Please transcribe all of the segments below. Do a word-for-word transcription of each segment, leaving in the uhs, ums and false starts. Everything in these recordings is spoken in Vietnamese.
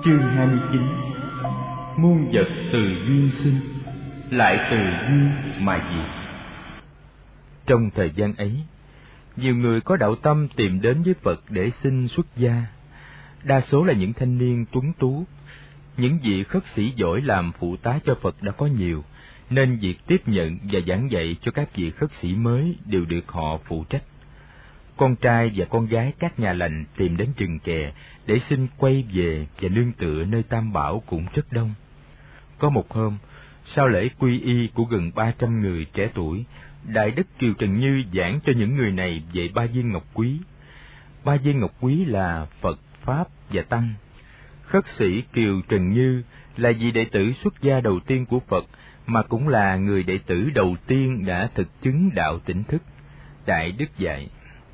Chương hai mươi chín. Muôn vật từ duyên sinh, lại từ duyên mà diệt. Trong thời gian ấy, nhiều người có đạo tâm tìm đến với Phật để xin xuất gia. Đa số là những thanh niên tuấn tú. Những vị khất sĩ giỏi làm phụ tá cho Phật đã có nhiều, nên việc tiếp nhận và giảng dạy cho các vị khất sĩ mới đều được họ phụ trách. Con trai và con gái các nhà lành tìm đến Chừng Kè để xin quay về và nương tựa nơi Tam Bảo cũng rất đông. Có một hôm, sau lễ quy y của gần ba trăm người trẻ tuổi, Đại Đức Kiều Trần Như giảng cho những người này về ba viên ngọc quý. Ba viên ngọc quý là Phật, Pháp và Tăng. Khất sĩ Kiều Trần Như là vị đệ tử xuất gia đầu tiên của Phật, mà cũng là người đệ tử đầu tiên đã thực chứng đạo tỉnh thức. Đại Đức dạy: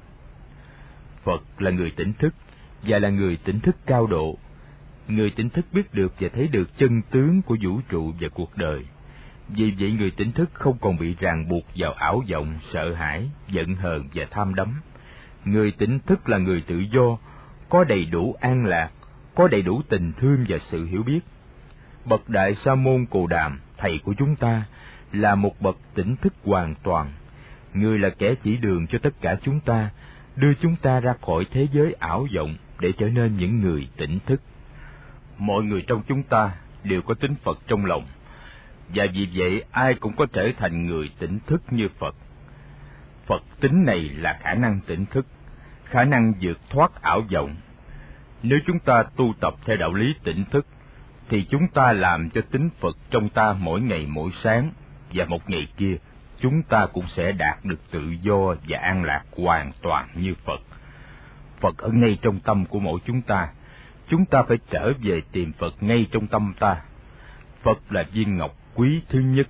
Phật là người tỉnh thức và là người tỉnh thức cao độ. Người tỉnh thức biết được và thấy được chân tướng của vũ trụ và cuộc đời. Vì vậy người tỉnh thức không còn bị ràng buộc vào ảo vọng, sợ hãi, giận hờn và tham đắm. Người tỉnh thức là người tự do, có đầy đủ an lạc, có đầy đủ tình thương và sự hiểu biết. Bậc Đại Sa Môn Cồ Đàm, thầy của chúng ta, là một bậc tỉnh thức hoàn toàn. Người là kẻ chỉ đường cho tất cả chúng ta, đưa chúng ta ra khỏi thế giới ảo vọng để trở nên những người tỉnh thức. Mọi người trong chúng ta đều có tính Phật trong lòng, và vì vậy ai cũng có trở thành người tỉnh thức như Phật. Phật tính này là khả năng tỉnh thức, khả năng vượt thoát ảo vọng. Nếu chúng ta tu tập theo đạo lý tỉnh thức, thì chúng ta làm cho tính Phật trong ta mỗi ngày mỗi sáng, và một ngày kia chúng ta cũng sẽ đạt được tự do và an lạc hoàn toàn như Phật. Phật ở ngay trong tâm của mỗi chúng ta, chúng ta phải trở về tìm Phật ngay trong tâm ta. Phật là viên ngọc quý thứ nhất.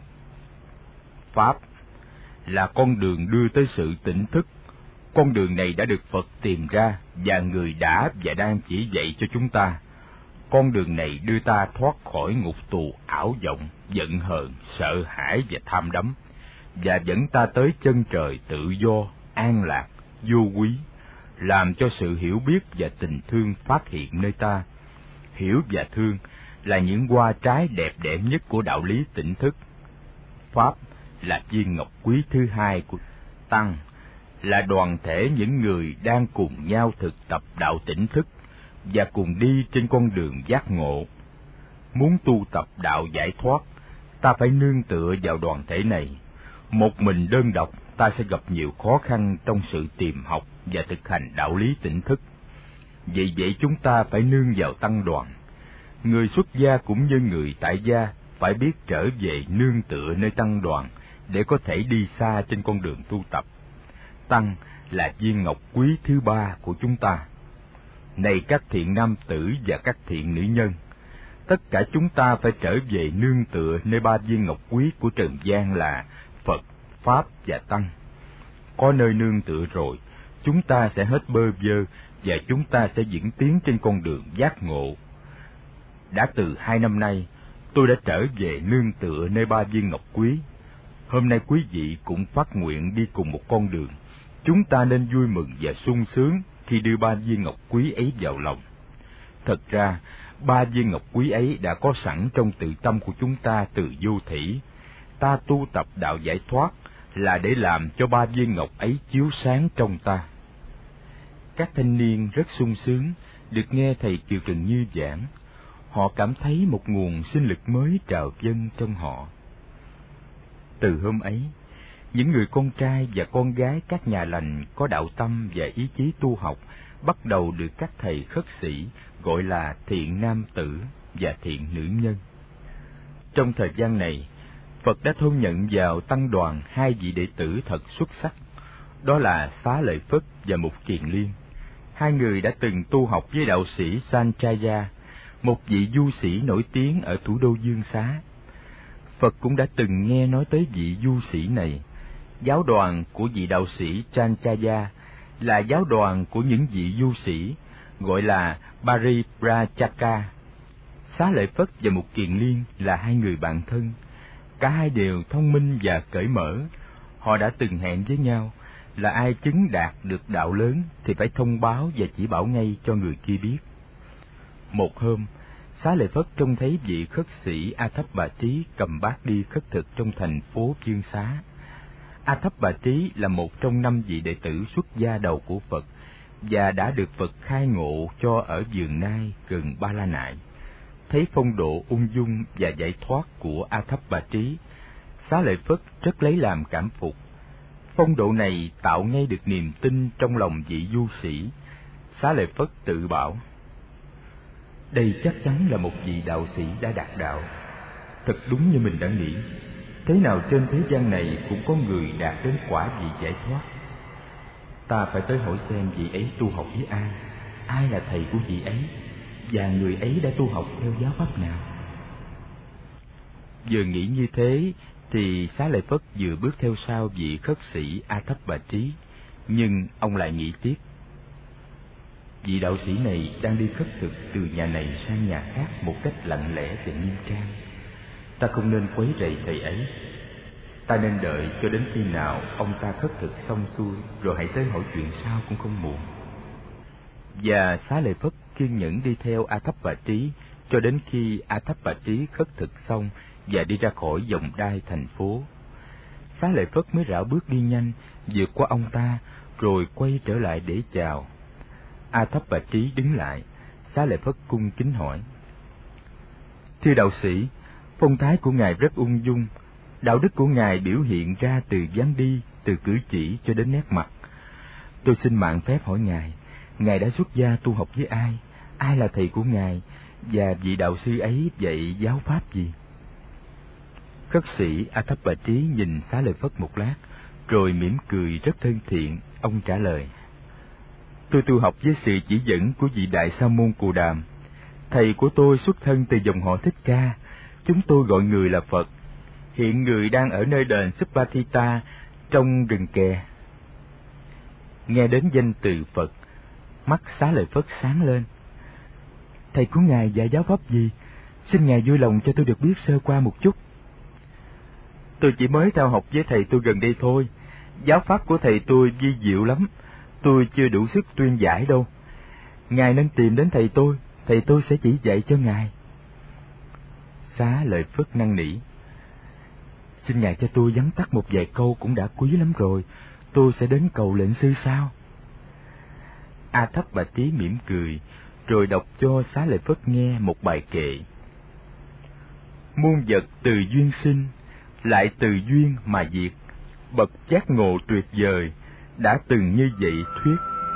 Pháp là con đường đưa tới sự tỉnh thức. Con đường này đã được Phật tìm ra, và người đã và đang chỉ dạy cho chúng ta. Con đường này đưa ta thoát khỏi ngục tù ảo vọng, giận hờn, sợ hãi và tham đắm, và dẫn ta tới chân trời tự do, an lạc, vô quý, làm cho sự hiểu biết và tình thương phát hiện nơi ta. Hiểu và thương là những hoa trái đẹp đẽ nhất của đạo lý tỉnh thức. Pháp là viên ngọc quý thứ hai của Tăng, là đoàn thể những người đang cùng nhau thực tập đạo tỉnh thức và cùng đi trên con đường giác ngộ. Muốn tu tập đạo giải thoát, ta phải nương tựa vào đoàn thể này. Một mình đơn độc, ta sẽ gặp nhiều khó khăn trong sự tìm học và thực hành đạo lý tỉnh thức. Vì vậy chúng ta phải nương vào tăng đoàn. Người xuất gia cũng như người tại gia phải biết trở về nương tựa nơi tăng đoàn để có thể đi xa trên con đường tu tập. Tăng là viên ngọc quý thứ ba của chúng ta. Này các thiện nam tử và các thiện nữ nhân, tất cả chúng ta phải trở về nương tựa nơi ba viên ngọc quý của trần gian là Phật, Pháp và Tăng. Có nơi nương tựa rồi, chúng ta sẽ hết bơ vơ và chúng ta sẽ vững tiến trên con đường giác ngộ. Đã từ hai năm nay, tôi đã trở về nương tựa nơi ba viên ngọc quý. Hôm nay quý vị cũng phát nguyện đi cùng một con đường. Chúng ta nên vui mừng và sung sướng khi đưa ba viên ngọc quý ấy vào lòng. Thật ra, ba viên ngọc quý ấy đã có sẵn trong tự tâm của chúng ta từ vô thỉ. Ta tu tập đạo giải thoát là để làm cho ba viên ngọc ấy chiếu sáng trong ta. Các thanh niên rất sung sướng được nghe thầy Kiều Trần Như giảng. Họ cảm thấy một nguồn sinh lực mới trào dâng trong họ. Từ hôm ấy, những người con trai và con gái các nhà lành có đạo tâm và ý chí tu học bắt đầu được các thầy khất sĩ gọi là thiện nam tử và thiện nữ nhân. Trong thời gian này, Phật đã thu nhận vào tăng đoàn hai vị đệ tử thật xuất sắc, đó là Xá Lợi Phất và Mục Kiền Liên. Hai người đã từng tu học với đạo sĩ Sanchaya, một vị du sĩ nổi tiếng ở thủ đô Dương Xá. Phật cũng đã từng nghe nói tới vị du sĩ này. Giáo đoàn của vị đạo sĩ Sanchaya là giáo đoàn của những vị du sĩ, gọi là Paribrajaka. Xá Lợi Phất và Mục Kiền Liên là hai người bạn thân. Cả hai đều thông minh và cởi mở. Họ đã từng hẹn với nhau là ai chứng đạt được đạo lớn thì phải thông báo và chỉ bảo ngay cho người kia biết. Một hôm, Xá Lợi Phất trông thấy vị khất sĩ A Thấp Bà Trí cầm bát đi khất thực trong thành phố Dương Xá. A Thấp Bà Trí là một trong năm vị đệ tử xuất gia đầu của Phật và đã được Phật khai ngộ cho ở vườn Nai gần Ba La Nại. Thấy phong độ ung dung và giải thoát của A Thấp Bà Trí, Xá Lợi Phất rất lấy làm cảm phục. Phong độ này tạo ngay được niềm tin trong lòng vị du sĩ. Xá Lợi Phất tự bảo: đây chắc chắn là một vị đạo sĩ đã đạt đạo. Thật đúng như mình đã nghĩ, thế nào trên thế gian này cũng có người đạt đến quả vị giải thoát. Ta phải tới hỏi xem vị ấy tu học với ai, ai là thầy của vị ấy, và người ấy đã tu học theo giáo pháp nào. Vừa nghĩ như thế thì Xá Lợi Phất vừa bước theo sau vị khất sĩ A Thấp Bà Trí, nhưng ông lại nghĩ tiếp: vị đạo sĩ này đang đi khất thực từ nhà này sang nhà khác một cách lặng lẽ và nghiêm trang. Ta không nên quấy rầy thầy ấy. Ta nên đợi cho đến khi nào ông ta khất thực xong xuôi rồi hãy tới hỏi chuyện sau cũng không muộn. Và Xá Lợi Phất kiên nhẫn đi theo A Thấp Bà Trí cho đến khi A Thấp Bà Trí khất thực xong và đi ra khỏi vòng đai thành phố. Xá Lợi Phất mới rảo bước đi nhanh vượt qua ông ta rồi quay trở lại để chào. A Thấp Bà Trí đứng lại. Xá Lợi Phất cung kính hỏi: thưa đạo sĩ, phong thái của ngài rất ung dung, đạo đức của ngài biểu hiện ra từ dáng đi, từ cử chỉ cho đến nét mặt. Tôi xin mạn phép hỏi ngài, ngài đã xuất gia tu học với ai, ai là thầy của ngài, và vị đạo sư ấy dạy giáo pháp gì? Khất sĩ A Thấp Bà Trí nhìn Xá Lợi Phất một lát, rồi mỉm cười rất thân thiện. Ông trả lời: tôi tu học với sự chỉ dẫn của vị Đại Sa Môn Cù Đàm. Thầy của tôi xuất thân từ dòng họ Thích Ca, chúng tôi gọi người là Phật. Hiện người đang ở nơi đền Supathita trong rừng kè. Nghe đến danh từ Phật, mắt Xá Lợi Phất sáng lên. Thầy của ngài dạy giáo pháp gì? Xin ngài vui lòng cho tôi được biết sơ qua một chút. Tôi chỉ mới theo học với thầy tôi gần đây thôi. Giáo pháp của thầy tôi vi diệu lắm, tôi chưa đủ sức tuyên giải đâu. Ngài nên tìm đến thầy tôi, thầy tôi sẽ chỉ dạy cho ngài. Xá Lợi Phất năn nỉ: xin ngài cho tôi vắn tắt một vài câu cũng đã quý lắm rồi, tôi sẽ đến cầu lệnh sư sao? A Thấp Bà Trí mỉm cười, rồi đọc cho Xá Lợi Phất nghe một bài kệ: muôn vật từ duyên sinh, lại từ duyên mà diệt, bậc giác ngộ tuyệt vời, đã từng như vậy thuyết.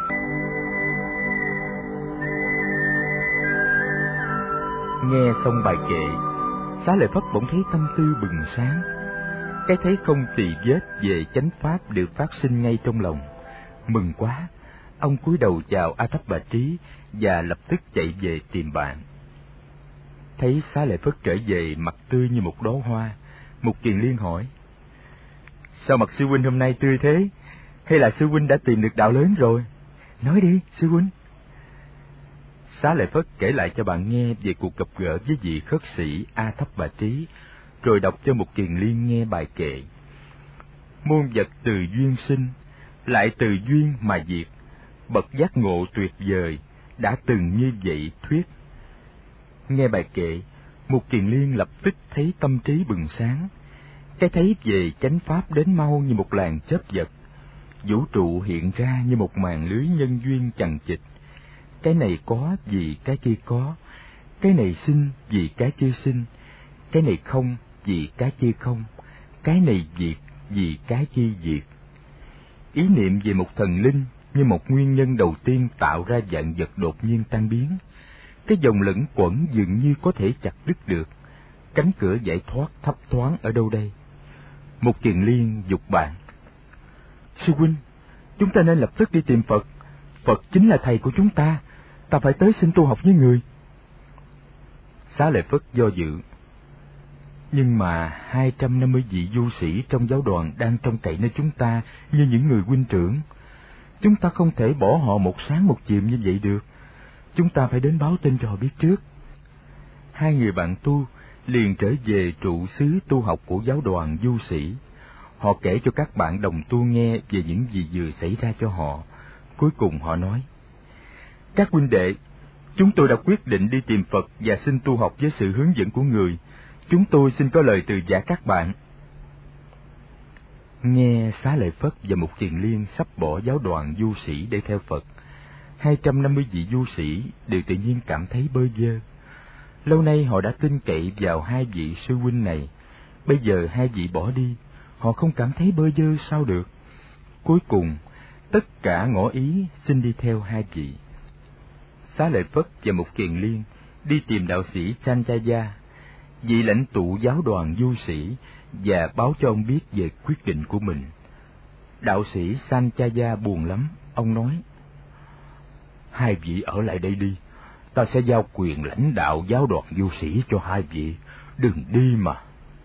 Nghe xong bài kệ, Xá Lợi Phất bỗng thấy tâm tư bừng sáng. Cái thấy không tỳ vết về chánh pháp được phát sinh ngay trong lòng. Mừng quá, ông cúi đầu chào A Thấp Bà Trí và lập tức chạy về tìm bạn. Thấy Xá Lợi Phất trở về mặt tươi như một đóa hoa, Mục Kiền Liên hỏi: sao mặt sư huynh hôm nay tươi thế? Hay là sư huynh đã tìm được đạo lớn rồi? Nói đi, sư huynh. Xá Lợi Phất kể lại cho bạn nghe về cuộc gặp gỡ với vị khất sĩ A Thấp Bà Trí, rồi đọc cho Mục Kiền Liên nghe bài kệ: muôn vật từ duyên sinh, lại từ duyên mà diệt, bậc giác ngộ tuyệt vời, đã từng như vậy thuyết. Nghe bài kệ, Mục Kiền Liên lập tức thấy tâm trí bừng sáng. Cái thấy về chánh pháp đến mau như một làn chớp giật, vũ trụ hiện ra như một màn lưới nhân duyên chằng chịt. Cái này có vì cái kia có, cái này sinh vì cái kia sinh, cái này không vì cái kia không, cái này diệt vì cái kia diệt. Ý niệm về một thần linh như một nguyên nhân đầu tiên tạo ra vạn vật đột nhiên tan biến. Cái dòng lẫn quẩn dường như có thể chặt đứt được. Cánh cửa giải thoát thấp thoáng ở đâu đây? Một Kiền Liên dục bạn: sư huynh, chúng ta nên lập tức đi tìm Phật. Phật chính là thầy của chúng ta, ta phải tới xin tu học với người. Xá Lợi Phất do dự: nhưng mà hai trăm năm mươi vị du sĩ trong giáo đoàn đang trông cậy nơi chúng ta như những người huynh trưởng. Chúng ta không thể bỏ họ một sáng một chiều như vậy được. Chúng ta phải đến báo tin cho họ biết trước. Hai người bạn tu liền trở về trụ xứ tu học của giáo đoàn du sĩ. Họ kể cho các bạn đồng tu nghe về những gì vừa xảy ra cho họ. Cuối cùng họ nói: các huynh đệ, Chúng tôi đã quyết định đi tìm Phật và xin tu học với sự hướng dẫn của người. Chúng tôi xin có lời từ giả các bạn. Nghe Xá Lợi Phất và Mục Kiền Liên sắp bỏ giáo đoàn du sĩ để theo Phật, hai trăm năm mươi vị du sĩ đều tự nhiên cảm thấy bơ vơ. Lâu nay họ đã tin cậy vào hai vị sư huynh này, bây giờ hai vị bỏ đi, họ không cảm thấy bơ vơ sao được. Cuối cùng, tất cả ngỏ ý xin đi theo hai vị. Xá Lợi Phất và Mục Kiền Liên đi tìm đạo sĩ Chanchaya, vị lãnh tụ giáo đoàn du sĩ, và báo cho ông biết về quyết định của mình. Đạo sĩ Chanchaya buồn lắm, ông nói: hai vị ở lại đây đi, ta sẽ giao quyền lãnh đạo giáo đoàn du sĩ cho hai vị, đừng đi mà.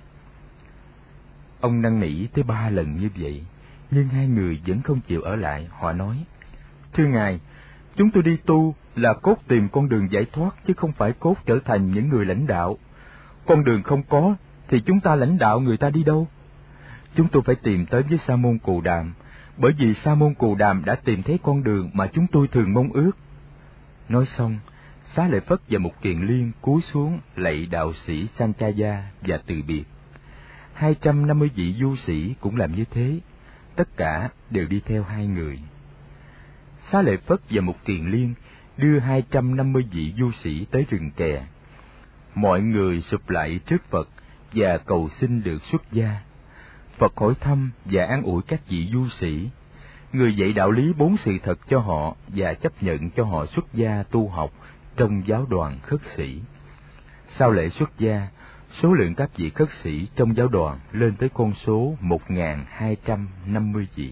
Ông năn nỉ tới ba lần như vậy, nhưng hai người vẫn không chịu ở lại. Họ nói: thưa ngài, chúng tôi đi tu là cốt tìm con đường giải thoát, chứ không phải cốt trở thành những người lãnh đạo. Con đường không có thì chúng ta lãnh đạo người ta đi đâu? Chúng tôi phải tìm tới với Sa môn Cù Đàm, bởi vì Sa môn Cù Đàm đã tìm thấy con đường mà chúng tôi thường mong ước. Nói xong, Xá Lợi Phất và Mục Kiền Liên cúi xuống lạy đạo sĩ Chanchaya và từ biệt. Hai trăm năm mươi vị du sĩ cũng làm như thế, tất cả đều đi theo hai người. Xá Lợi Phất và Mục Kiền Liên đưa hai trăm năm mươi vị du sĩ tới rừng kè. Mọi người sụp lại trước Phật và cầu xin được xuất gia. Phật hỏi thăm và an ủi các vị du sĩ. Người dạy đạo lý bốn sự thật cho họ và chấp nhận cho họ xuất gia tu học trong giáo đoàn khất sĩ. Sau lễ xuất gia, số lượng các vị khất sĩ trong giáo đoàn lên tới con số một nghìn hai trăm năm mươi vị.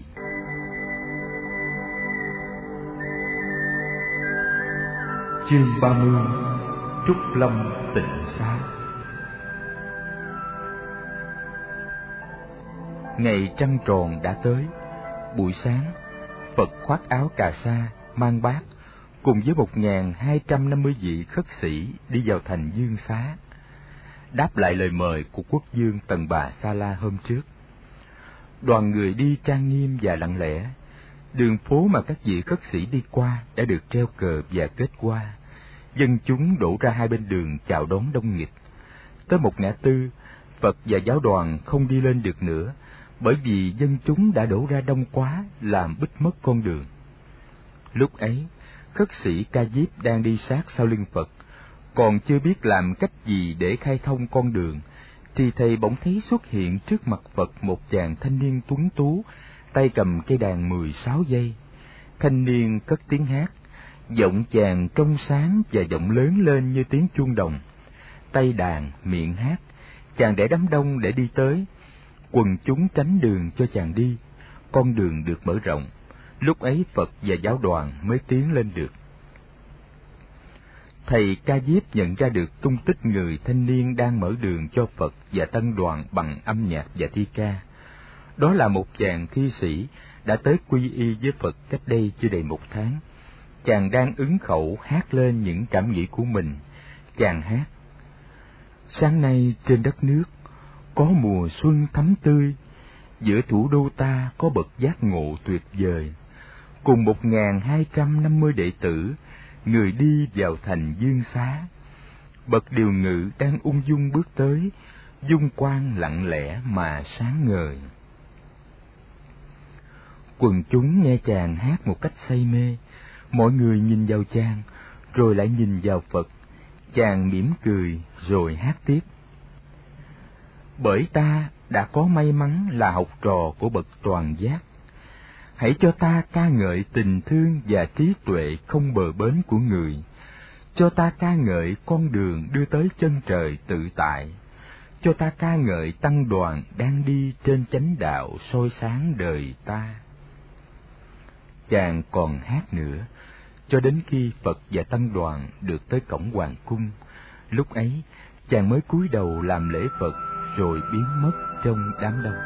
Chương ba mươi. Trúc Lâm Tịnh Xá. Ngày trăng tròn đã tới. Buổi sáng, Phật khoác áo cà sa, mang bát, cùng với một nghìn hai trăm năm mươi vị khất sĩ đi vào thành Dương Xá, đáp lại lời mời của quốc vương Tần Bà Sa La hôm trước. Đoàn người đi trang nghiêm và lặng lẽ. Đường phố mà các vị khất sĩ đi qua đã được treo cờ và kết hoa. Dân chúng đổ ra hai bên đường chào đón đông nghịt. Tới một ngã tư, Phật và giáo đoàn không đi lên được nữa, bởi vì dân chúng đã đổ ra đông quá, làm bít mất con đường. Lúc ấy, khất sĩ Ca Diếp đang đi sát sau lưng Phật, còn chưa biết làm cách gì để khai thông con đường, thì thầy bỗng thấy xuất hiện trước mặt Phật một chàng thanh niên tuấn tú, tay cầm cây đàn mười sáu dây. Thanh niên cất tiếng hát, giọng chàng trong sáng và giọng lớn lên như tiếng chuông đồng. Tay đàn, miệng hát, chàng để đám đông để đi tới. Quần chúng tránh đường cho chàng đi, con đường được mở rộng. Lúc ấy Phật và giáo đoàn mới tiến lên được. Thầy Ca Diếp nhận ra được tung tích người thanh niên đang mở đường cho Phật và tăng đoàn bằng âm nhạc và thi ca. Đó là một chàng thi sĩ đã tới quy y với Phật cách đây chưa đầy một tháng. Chàng đang ứng khẩu hát lên những cảm nghĩ của mình. Chàng hát: sáng nay trên đất nước có mùa xuân thắm tươi, giữa thủ đô ta có bậc giác ngộ tuyệt vời. Cùng một nghìn hai trăm năm mươi đệ tử, người đi vào thành Dương Xá. Bậc điều ngự đang ung dung bước tới, dung quang lặng lẽ mà sáng ngời. Quần chúng nghe chàng hát một cách say mê, mọi người nhìn vào chàng, rồi lại nhìn vào Phật. Chàng mỉm cười rồi hát tiếp: bởi ta đã có may mắn là học trò của bậc toàn giác, hãy cho ta ca ngợi tình thương và trí tuệ không bờ bến của người, cho ta ca ngợi con đường đưa tới chân trời tự tại, cho ta ca ngợi tăng đoàn đang đi trên chánh đạo soi sáng đời ta. Chàng còn hát nữa, cho đến khi Phật và tăng đoàn được tới cổng hoàng cung. Lúc ấy, chàng mới cúi đầu làm lễ Phật, rồi biến mất trong đám đông.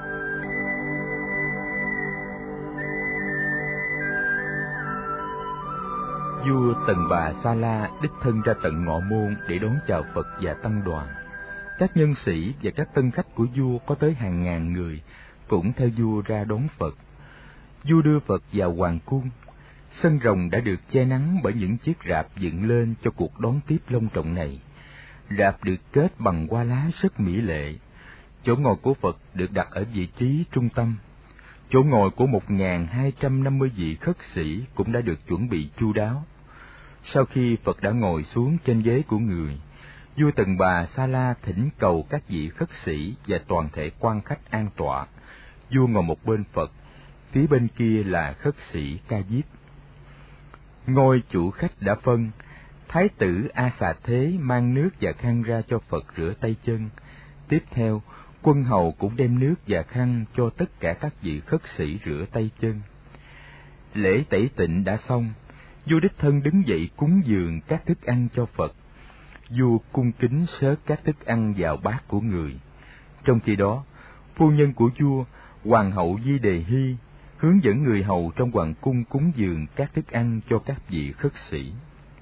Vua Tần Bà Sa La đích thân ra tận ngọ môn để đón chào Phật và tăng đoàn. Các nhân sĩ và các tân khách của vua có tới hàng ngàn người cũng theo vua ra đón Phật. Vua đưa Phật vào hoàng cung. Sân rồng đã được che nắng bởi những chiếc rạp dựng lên cho cuộc đón tiếp long trọng này. Rạp được kết bằng hoa lá rất mỹ lệ. Chỗ ngồi của Phật được đặt ở vị trí trung tâm. Chỗ ngồi của một nghìn hai trăm năm mươi vị khất sĩ cũng đã được chuẩn bị chu đáo. Sau khi Phật đã ngồi xuống trên ghế của người, vua Tần Bà Sa La thỉnh cầu các vị khất sĩ và toàn thể quan khách an tọa. Vua ngồi một bên Phật, phía bên kia là khất sĩ Ca Diếp. Ngôi chủ khách đã phân, Thái tử A Xà Thế mang nước và khăn ra cho Phật rửa tay chân. Tiếp theo, quân hầu cũng đem nước và khăn cho tất cả các vị khất sĩ rửa tay chân. Lễ tẩy tịnh đã xong, vua đích thân đứng dậy cúng dường các thức ăn cho Phật. Vua cung kính xớt các thức ăn vào bát của người. Trong khi đó, phu nhân của vua, hoàng hậu Di Đề Hy, hướng dẫn người hầu trong hoàng cung cúng dường các thức ăn cho các vị khất sĩ.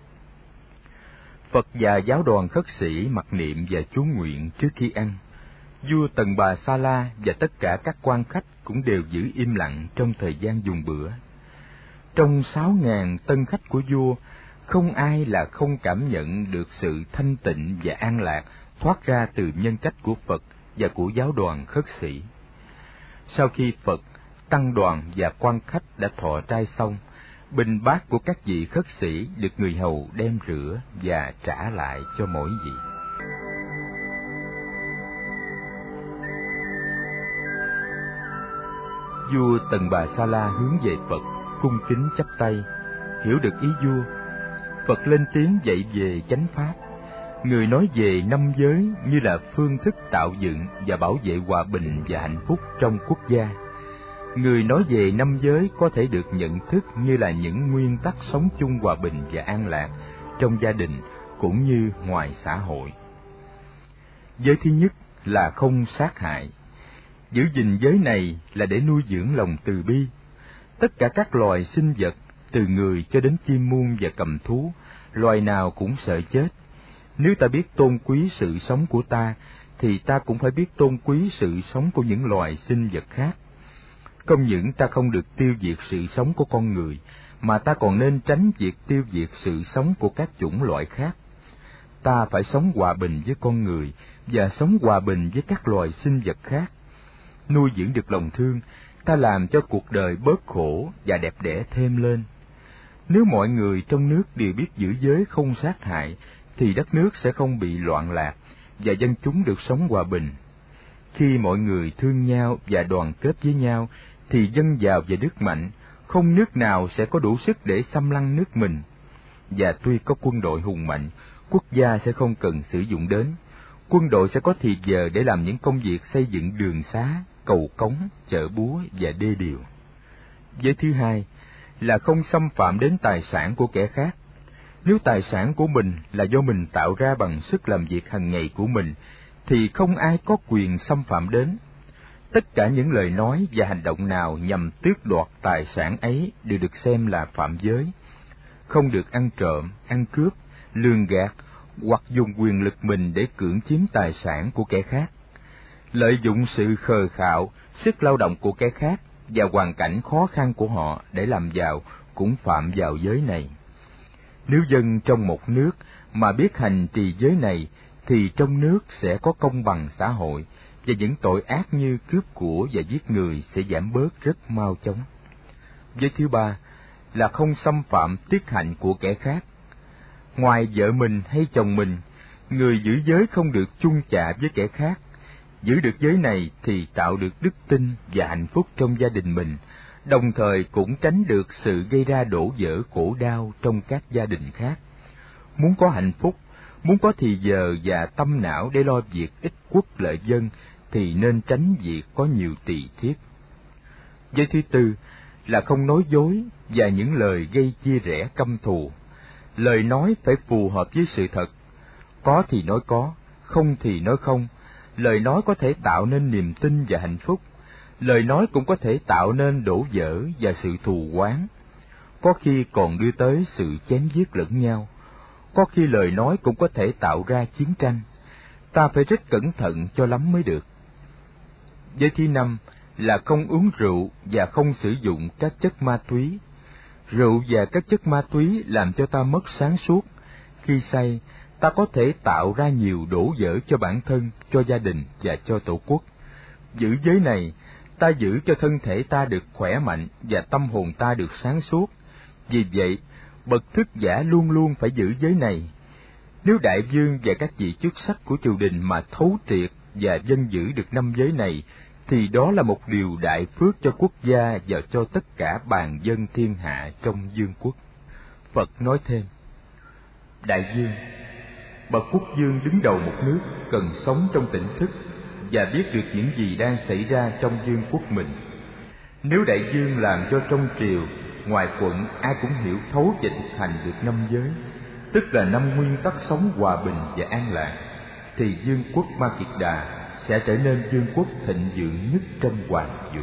Phật và giáo đoàn khất sĩ mặc niệm và chú nguyện trước khi ăn. Vua Tần Bà Sa La và tất cả các quan khách cũng đều giữ im lặng trong thời gian dùng bữa. Trong sáu ngàn tân khách của vua, không ai là không cảm nhận được sự thanh tịnh và an lạc thoát ra từ nhân cách của Phật và của giáo đoàn khất sĩ. Sau khi Phật, tăng đoàn và quan khách đã thọ trai xong, bình bát của các vị khất sĩ được người hầu đem rửa và trả lại cho mỗi vị. Vua Tần Bà Sa La hướng về Phật, cung kính chắp tay, hiểu được ý vua. Phật lên tiếng dạy về chánh pháp. Người nói về năm giới như là phương thức tạo dựng và bảo vệ hòa bình và hạnh phúc trong quốc gia. Người nói về năm giới có thể được nhận thức như là những nguyên tắc sống chung hòa bình và an lạc trong gia đình cũng như ngoài xã hội. Giới thứ nhất là không sát hại. Giữ gìn giới này là để nuôi dưỡng lòng từ bi. Tất cả các loài sinh vật, từ người cho đến chim muôn và cầm thú, loài nào cũng sợ chết. Nếu ta biết tôn quý sự sống của ta, thì ta cũng phải biết tôn quý sự sống của những loài sinh vật khác. Không những ta không được tiêu diệt sự sống của con người, mà ta còn nên tránh việc tiêu diệt sự sống của các chủng loại khác. Ta phải sống hòa bình với con người và sống hòa bình với các loài sinh vật khác. Nuôi dưỡng được lòng thương, ta làm cho cuộc đời bớt khổ và đẹp đẽ thêm lên. Nếu mọi người trong nước đều biết giữ giới không sát hại, thì đất nước sẽ không bị loạn lạc và dân chúng được sống hòa bình. Khi mọi người thương nhau và đoàn kết với nhau, thì dân giàu và nước mạnh, không nước nào sẽ có đủ sức để xâm lăng nước mình. Và tuy có quân đội hùng mạnh, quốc gia sẽ không cần sử dụng đến. Quân đội sẽ có thì giờ để làm những công việc xây dựng đường xá, cầu cống, chợ búa và đê điều. Giới thứ hai là không xâm phạm đến tài sản của kẻ khác. Nếu tài sản của mình là do mình tạo ra bằng sức làm việc hàng ngày của mình, thì không ai có quyền xâm phạm đến. Tất cả những lời nói và hành động nào nhằm tước đoạt tài sản ấy đều được xem là phạm giới. Không được ăn trộm, ăn cướp, lường gạt hoặc dùng quyền lực mình để cưỡng chiếm tài sản của kẻ khác. Lợi dụng sự khờ khạo, sức lao động của kẻ khác và hoàn cảnh khó khăn của họ để làm giàu cũng phạm vào giới này. Nếu dân trong một nước mà biết hành trì giới này, thì trong nước sẽ có công bằng xã hội, và những tội ác như cướp của và giết người sẽ giảm bớt rất mau chóng. Giới thứ ba là không xâm phạm tiết hạnh của kẻ khác. Ngoài vợ mình hay chồng mình, người giữ giới không được chung chạ với kẻ khác. Giữ được giới này thì tạo được đức tin và hạnh phúc trong gia đình mình, đồng thời cũng tránh được sự gây ra đổ vỡ khổ đau trong các gia đình khác. Muốn có hạnh phúc, muốn có thì giờ và tâm não để lo việc ích quốc lợi dân, thì nên tránh việc có nhiều tỳ thiếp. Giới thứ tư là không nói dối và những lời gây chia rẽ căm thù. Lời nói phải phù hợp với sự thật. Có thì nói có, không thì nói không. Lời nói có thể tạo nên niềm tin và hạnh phúc. Lời nói cũng có thể tạo nên đổ vỡ và sự thù oán. Có khi còn đưa tới sự chém giết lẫn nhau. Có khi lời nói cũng có thể tạo ra chiến tranh. Ta phải rất cẩn thận cho lắm mới được. Giới thứ năm là không uống rượu và không sử dụng các chất ma túy. Rượu và các chất ma túy làm cho ta mất sáng suốt. Khi say, ta có thể tạo ra nhiều đổ vỡ cho bản thân, cho gia đình và cho tổ quốc. Giữ giới này, ta giữ cho thân thể ta được khỏe mạnh và tâm hồn ta được sáng suốt. Vì vậy, bậc thức giả luôn luôn phải giữ giới này. Nếu đại vương và các vị chức sắc của triều đình mà thấu triệt và dân giữ được năm giới này, thì đó là một điều đại phước cho quốc gia và cho tất cả bàn dân thiên hạ trong vương quốc. Phật nói thêm: Đại vương, bậc quốc vương đứng đầu một nước cần sống trong tỉnh thức và biết được những gì đang xảy ra trong vương quốc mình. Nếu đại vương làm cho trong triều, ngoài quận ai cũng hiểu thấu và thực hành được năm giới, tức là năm nguyên tắc sống hòa bình và an lạc, thì vương quốc Ma Kiệt Đà sẽ trở nên vương quốc thịnh vượng nhất trong hoàng vũ.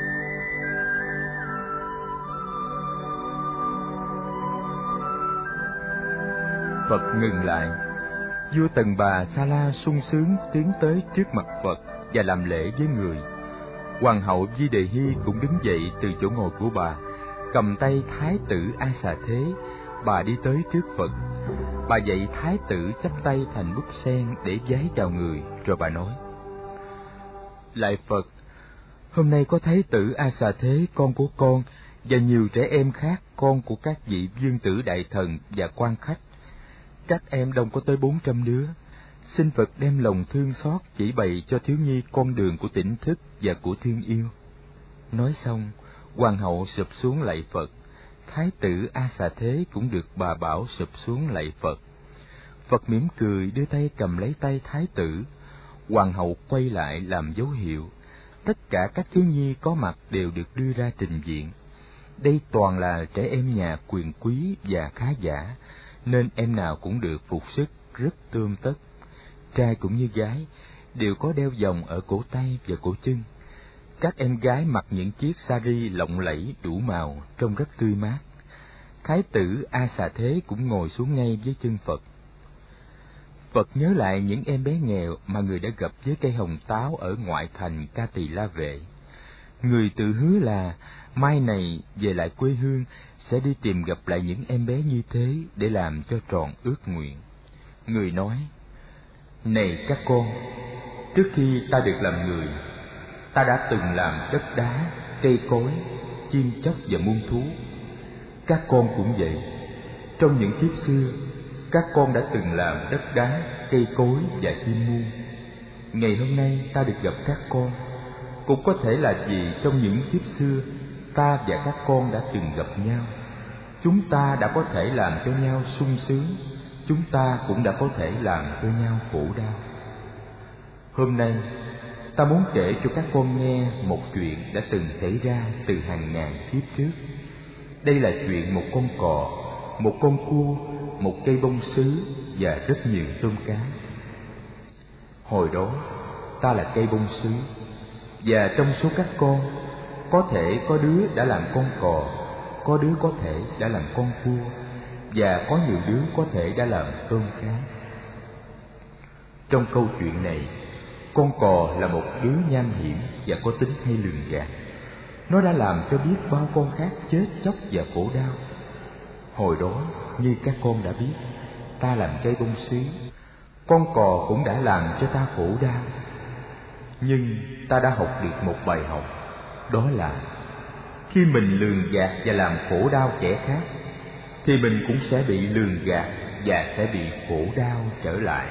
Phật ngừng lại. Vua Tần Bà Sa La sung sướng tiến tới trước mặt Phật và làm lễ với người. Hoàng hậu Di Đề Hy cũng đứng dậy từ chỗ ngồi của bà, cầm tay Thái tử A Xà Thế. Bà đi tới trước Phật. Bà dạy Thái tử chắp tay thành búp sen để vái chào người, rồi bà nói: Lạy Phật, hôm nay có Thái tử A Xà Thế, con của con, và nhiều trẻ em khác, con của các vị vương tử đại thần và quan khách. Các em đông có tới bốn trăm đứa. Xin Phật đem lòng thương xót chỉ bày cho thiếu nhi con đường của tỉnh thức và của thương yêu. Nói xong, hoàng hậu sụp xuống lạy Phật. Thái tử A Xà Thế cũng được bà bảo sụp xuống lạy Phật. Phật mỉm cười đưa tay cầm lấy tay Thái tử. Hoàng hậu quay lại làm dấu hiệu. Tất cả các thiếu nhi có mặt đều được đưa ra trình diện. Đây toàn là trẻ em nhà quyền quý và khá giả, nên em nào cũng được phục sức rất tươm tất. Trai cũng như gái đều có đeo vòng ở cổ tay và cổ chân. Các em gái mặc những chiếc sari lộng lẫy đủ màu, trông rất tươi mát. Thái tử A Xà Thế cũng ngồi xuống ngay với chân Phật. Phật nhớ lại những em bé nghèo mà người đã gặp với cây hồng táo ở ngoại thành Ca Tỳ La Vệ. Người tự hứa là mai này về lại quê hương sẽ đi tìm gặp lại những em bé như thế để làm cho tròn ước nguyện. Người nói: Này các con, trước khi ta được làm người, ta đã từng làm đất đá, cây cối, chim chóc và muôn thú. Các con cũng vậy. Trong những kiếp xưa, các con đã từng làm đất đá, cây cối và chim muôn. Ngày hôm nay ta được gặp các con. Cũng có thể là vì trong những kiếp xưa, ta và các con đã từng gặp nhau. Chúng ta đã có thể làm cho nhau sung sướng, chúng ta cũng đã có thể làm cho nhau khổ đau. Hôm nay, ta muốn kể cho các con nghe một chuyện đã từng xảy ra từ hàng ngàn kiếp trước. Đây là chuyện một con cò, một con cua, một cây bông sứ và rất nhiều tôm cá. Hồi đó, ta là cây bông sứ, và trong số các con, có thể có đứa đã làm con cò, có đứa có thể đã làm con cua, và có nhiều đứa có thể đã làm tôm cá. Trong câu chuyện này, con cò là một đứa nham hiểm và có tính hay lường gạt. Nó đã làm cho biết bao con khác chết chóc và khổ đau. Hồi đó, như các con đã biết, ta làm cây bông sứ, con cò cũng đã làm cho ta khổ đau. Nhưng ta đã học được một bài học, đó là khi mình lường gạt và làm khổ đau kẻ khác, thì mình cũng sẽ bị lường gạt và sẽ bị khổ đau trở lại.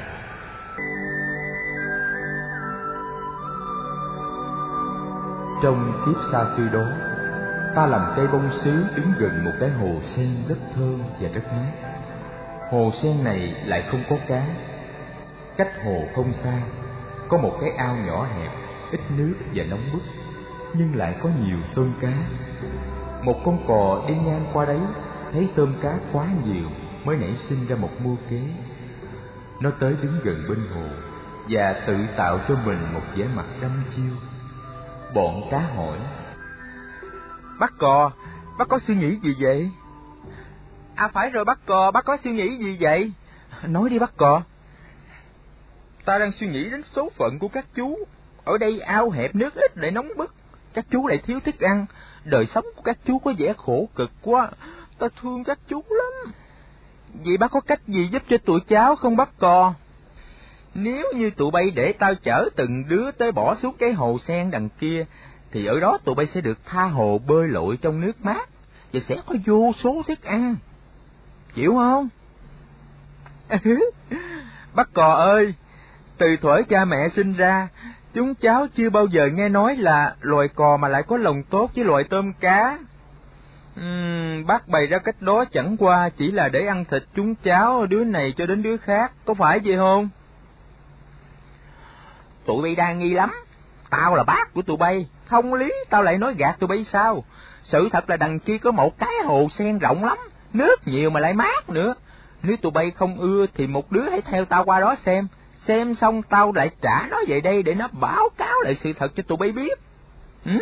Trong kiếp xa xưa đó, ta làm cây bông sứ đứng gần một cái hồ sen rất thơm và rất mát. Hồ sen này lại không có cá. Cách hồ không xa, có một cái ao nhỏ hẹp, ít nước và nóng bức, nhưng lại có nhiều tôm cá. Một con cò đi ngang qua đấy, thấy tôm cá quá nhiều, mới nảy sinh ra một mưu kế. Nó tới đứng gần bên hồ và tự tạo cho mình một vẻ mặt đăm chiêu. Bọn cá hỏi: Bác cò, bác có suy nghĩ gì vậy? À phải rồi bác cò, bác có suy nghĩ gì vậy? Nói đi bác cò. Ta đang suy nghĩ đến số phận của các chú. Ở đây ao hẹp nước ít lại nóng bức, các chú lại thiếu thức ăn. Đời sống của các chú có vẻ khổ cực quá, ta thương các chú lắm. Vậy bác có cách gì giúp cho tụi cháu không bác Cò? Nếu như tụi bay để tao chở từng đứa tới bỏ xuống cái hồ sen đằng kia, thì ở đó tụi bay sẽ được tha hồ bơi lội trong nước mát, và sẽ có vô số thức ăn. Chịu không? Bác Cò ơi, từ thuở cha mẹ sinh ra, chúng cháu chưa bao giờ nghe nói là loài cò mà lại có lòng tốt với loài tôm cá. Uhm, bác bày ra cách đó chẳng qua chỉ là để ăn thịt chúng cháu đứa này cho đến đứa khác, có phải vậy không? Tụi bay đa nghi lắm. Tao là bác của tụi bay, không lý tao lại nói gạt tụi bay sao? Sự thật là đằng kia có một cái hồ sen rộng lắm, nước nhiều mà lại mát nữa. Nếu tụi bay không ưa thì một đứa hãy theo tao qua đó xem. Xem xong tao lại trả nó về đây để nó báo cáo lại sự thật cho tụi bay biết. Ừ?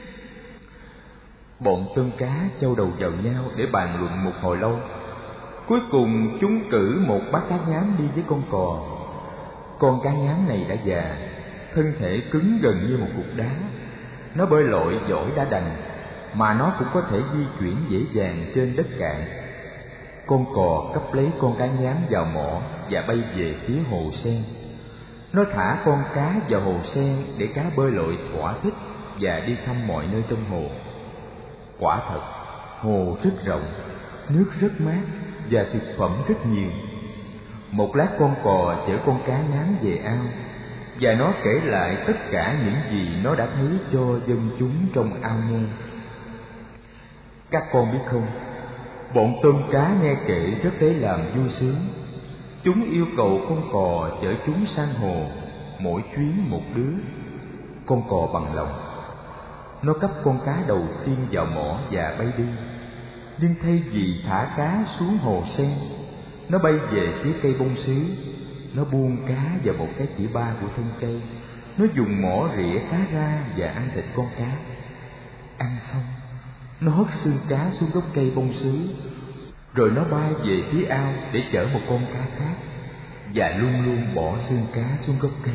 Bọn tôm cá châu đầu vào nhau để bàn luận một hồi lâu. Cuối cùng chúng cử một bác cá nhám đi với con cò. Con cá nhám này đã già, thân thể cứng gần như một cục đá. Nó bơi lội giỏi đã đành, mà nó cũng có thể di chuyển dễ dàng trên đất cạn. Con cò cấp lấy con cá nhám vào mỏ và bay về phía hồ sen. Nó thả con cá vào hồ sen để cá bơi lội thỏa thích và đi thăm mọi nơi trong hồ. Quả thật, hồ rất rộng, nước rất mát và thực phẩm rất nhiều. Một lát con cò chở con cá nhám về ao, và nó kể lại tất cả những gì nó đã thấy cho dân chúng trong ao nghe. Các con biết không, bọn tôm cá nghe kể rất lấy làm vui sướng. Chúng yêu cầu con cò chở chúng sang hồ, mỗi chuyến một đứa. Con cò bằng lòng. Nó cấp con cá đầu tiên vào mỏ và bay đi. Nhưng thay vì thả cá xuống hồ sen, nó bay về phía cây bông sứ. Nó buông cá vào một cái chỉ ba của thân cây. Nó dùng mỏ rỉa cá ra và ăn thịt con cá. Ăn xong, nó hất xương cá xuống gốc cây bông sứ, rồi nó bay về phía ao để chở một con cá khác, và luôn luôn bỏ xương cá xuống gốc cây.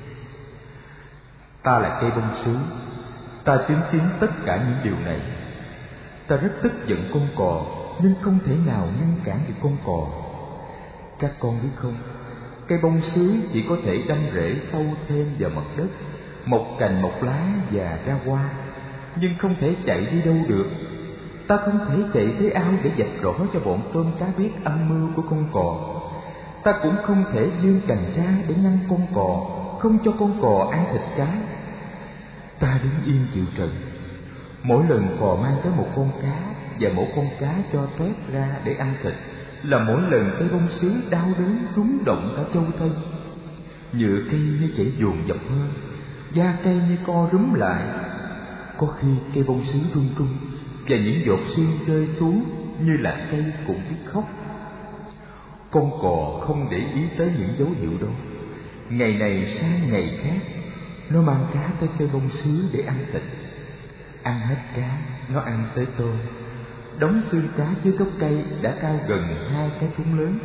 Ta là cây bông sứ, ta chứng kiến tất cả những điều này. Ta rất tức giận con cò, nhưng không thể nào ngăn cản được con cò. Các con biết không, cây bông sứ chỉ có thể đâm rễ sâu thêm vào mặt đất, mọc cành mọc lá và ra hoa, nhưng không thể chạy đi đâu được. Ta không thể chạy tới ao để dạch rõ cho bọn tôm cá biết âm mưu của con cò. Ta cũng không thể vươn cành ra để ngăn con cò, không cho con cò ăn thịt cá. Ta đứng yên chịu trận. Mỗi lần cò mang tới một con cá, và mỗi con cá cho toét ra để ăn thịt, là mỗi lần cây bông sứ đau đớn rúng động cả châu thân. Nhựa cây như chảy dồn dập hơn, da cây như co rúm lại. Có khi cây bông sứ run run, và những giọt sương rơi xuống như là cây cũng biết khóc. Con cò không để ý tới những dấu hiệu đó. Ngày này sang ngày khác, nó mang cá tới cây bông sứ để ăn thịt. Ăn hết cá, nó ăn tới tôm. Đống xương cá dưới gốc cây đã cao gần hai cái thúng lớn.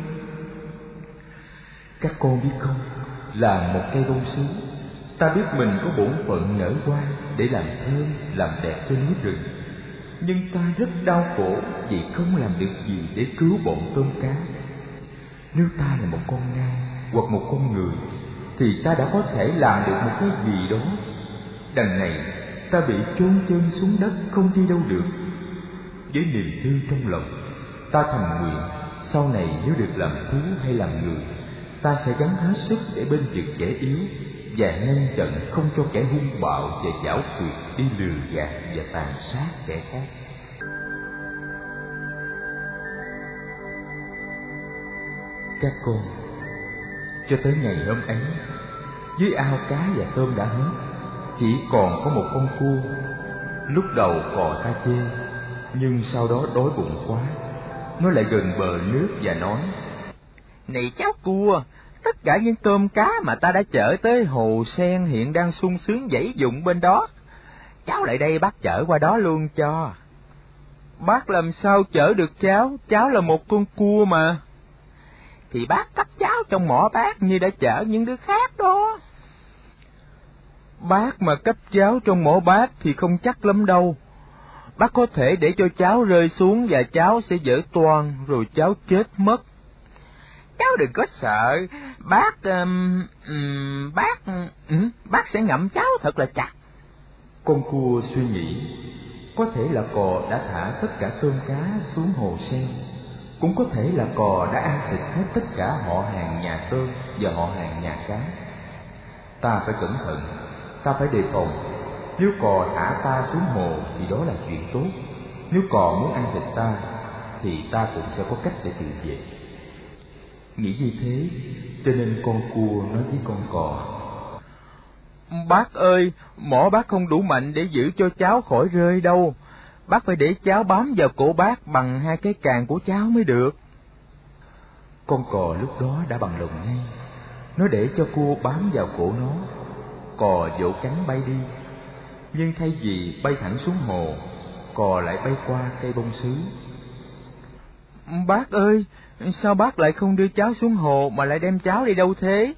Các con biết không, là một cây bông sứ, ta biết mình có bổn phận nở hoa để làm thơm, làm đẹp cho núi rừng. Nhưng ta rất đau khổ vì không làm được gì để cứu bọn tôm cá. Nếu ta là một con nai hoặc một con người, thì ta đã có thể làm được một cái gì đó. Đằng này ta bị chôn chân xuống đất, không đi đâu được. Với niềm thương trong lòng, ta thầm nguyện sau này nếu được làm thú hay làm người, ta sẽ gắng hết sức để bên vực kẻ yếu và ngăn chặn không cho kẻ hung bạo và giảo quyệt đi lừa gạt và tàn sát kẻ khác. Các con, cho tới ngày hôm ấy, dưới ao cá và tôm đã hết, chỉ còn có một con cua. Lúc đầu cò ta chê, nhưng sau đó đói bụng quá, nó lại gần bờ nước và nói: Này cháu cua, tất cả những tôm cá mà ta đã chở tới hồ sen hiện đang sung sướng dãy dụng bên đó. Cháu lại đây bác chở qua đó luôn cho. Bác làm sao chở được cháu, cháu là một con cua mà. Thì bác cấp cháu trong mỏ bác như đã chở những đứa khác đó. Bác mà cấp cháo trong mỏ bát thì không chắc lắm đâu. Bác có thể để cho cháo rơi xuống và cháo sẽ vỡ toang, rồi cháo chết mất. Cháu đừng có sợ, bác... Um, um, bác... Um, bác sẽ ngậm cháo thật là chặt. Con cua suy nghĩ, có thể là cò đã thả tất cả tôm cá xuống hồ sen, cũng có thể là cò đã ăn thịt hết tất cả họ hàng nhà tôm và họ hàng nhà cá. Ta phải cẩn thận, ta phải đề phòng. Nếu cò thả ta xuống hồ thì đó là chuyện tốt. Nếu cò muốn ăn thịt ta thì ta cũng sẽ có cách để tự vệ. Nghĩ như thế, cho nên con cua nói với con cò: Bác ơi, mỏ bác không đủ mạnh để giữ cho cháo khỏi rơi đâu. Bác phải để cháo bám vào cổ bác bằng hai cái càng của cháo mới được. Con cò lúc đó đã bằng lòng ngay. Nó để cho cua bám vào cổ nó. Cò vỗ cánh bay đi. Nhưng thay vì bay thẳng xuống hồ, cò lại bay qua cây bông sứ. Bác ơi, sao bác lại không đưa cháo xuống hồ mà lại đem cháo đi đâu thế?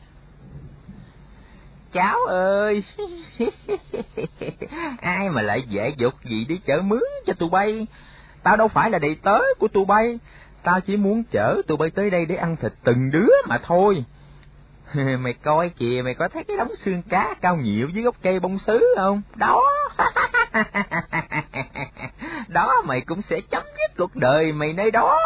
Cháu ơi, ai mà lại dễ dột gì đi chở mướn cho tụi bay? Tao đâu phải là đầy tớ của tụi bay. Tao chỉ muốn chở tụi bay tới đây để ăn thịt từng đứa mà thôi. Mày coi kìa, mày có thấy cái đống xương cá cao nhiều dưới gốc cây bông sứ không? Đó. Đó, mày cũng sẽ chấm dứt cuộc đời mày nơi đó.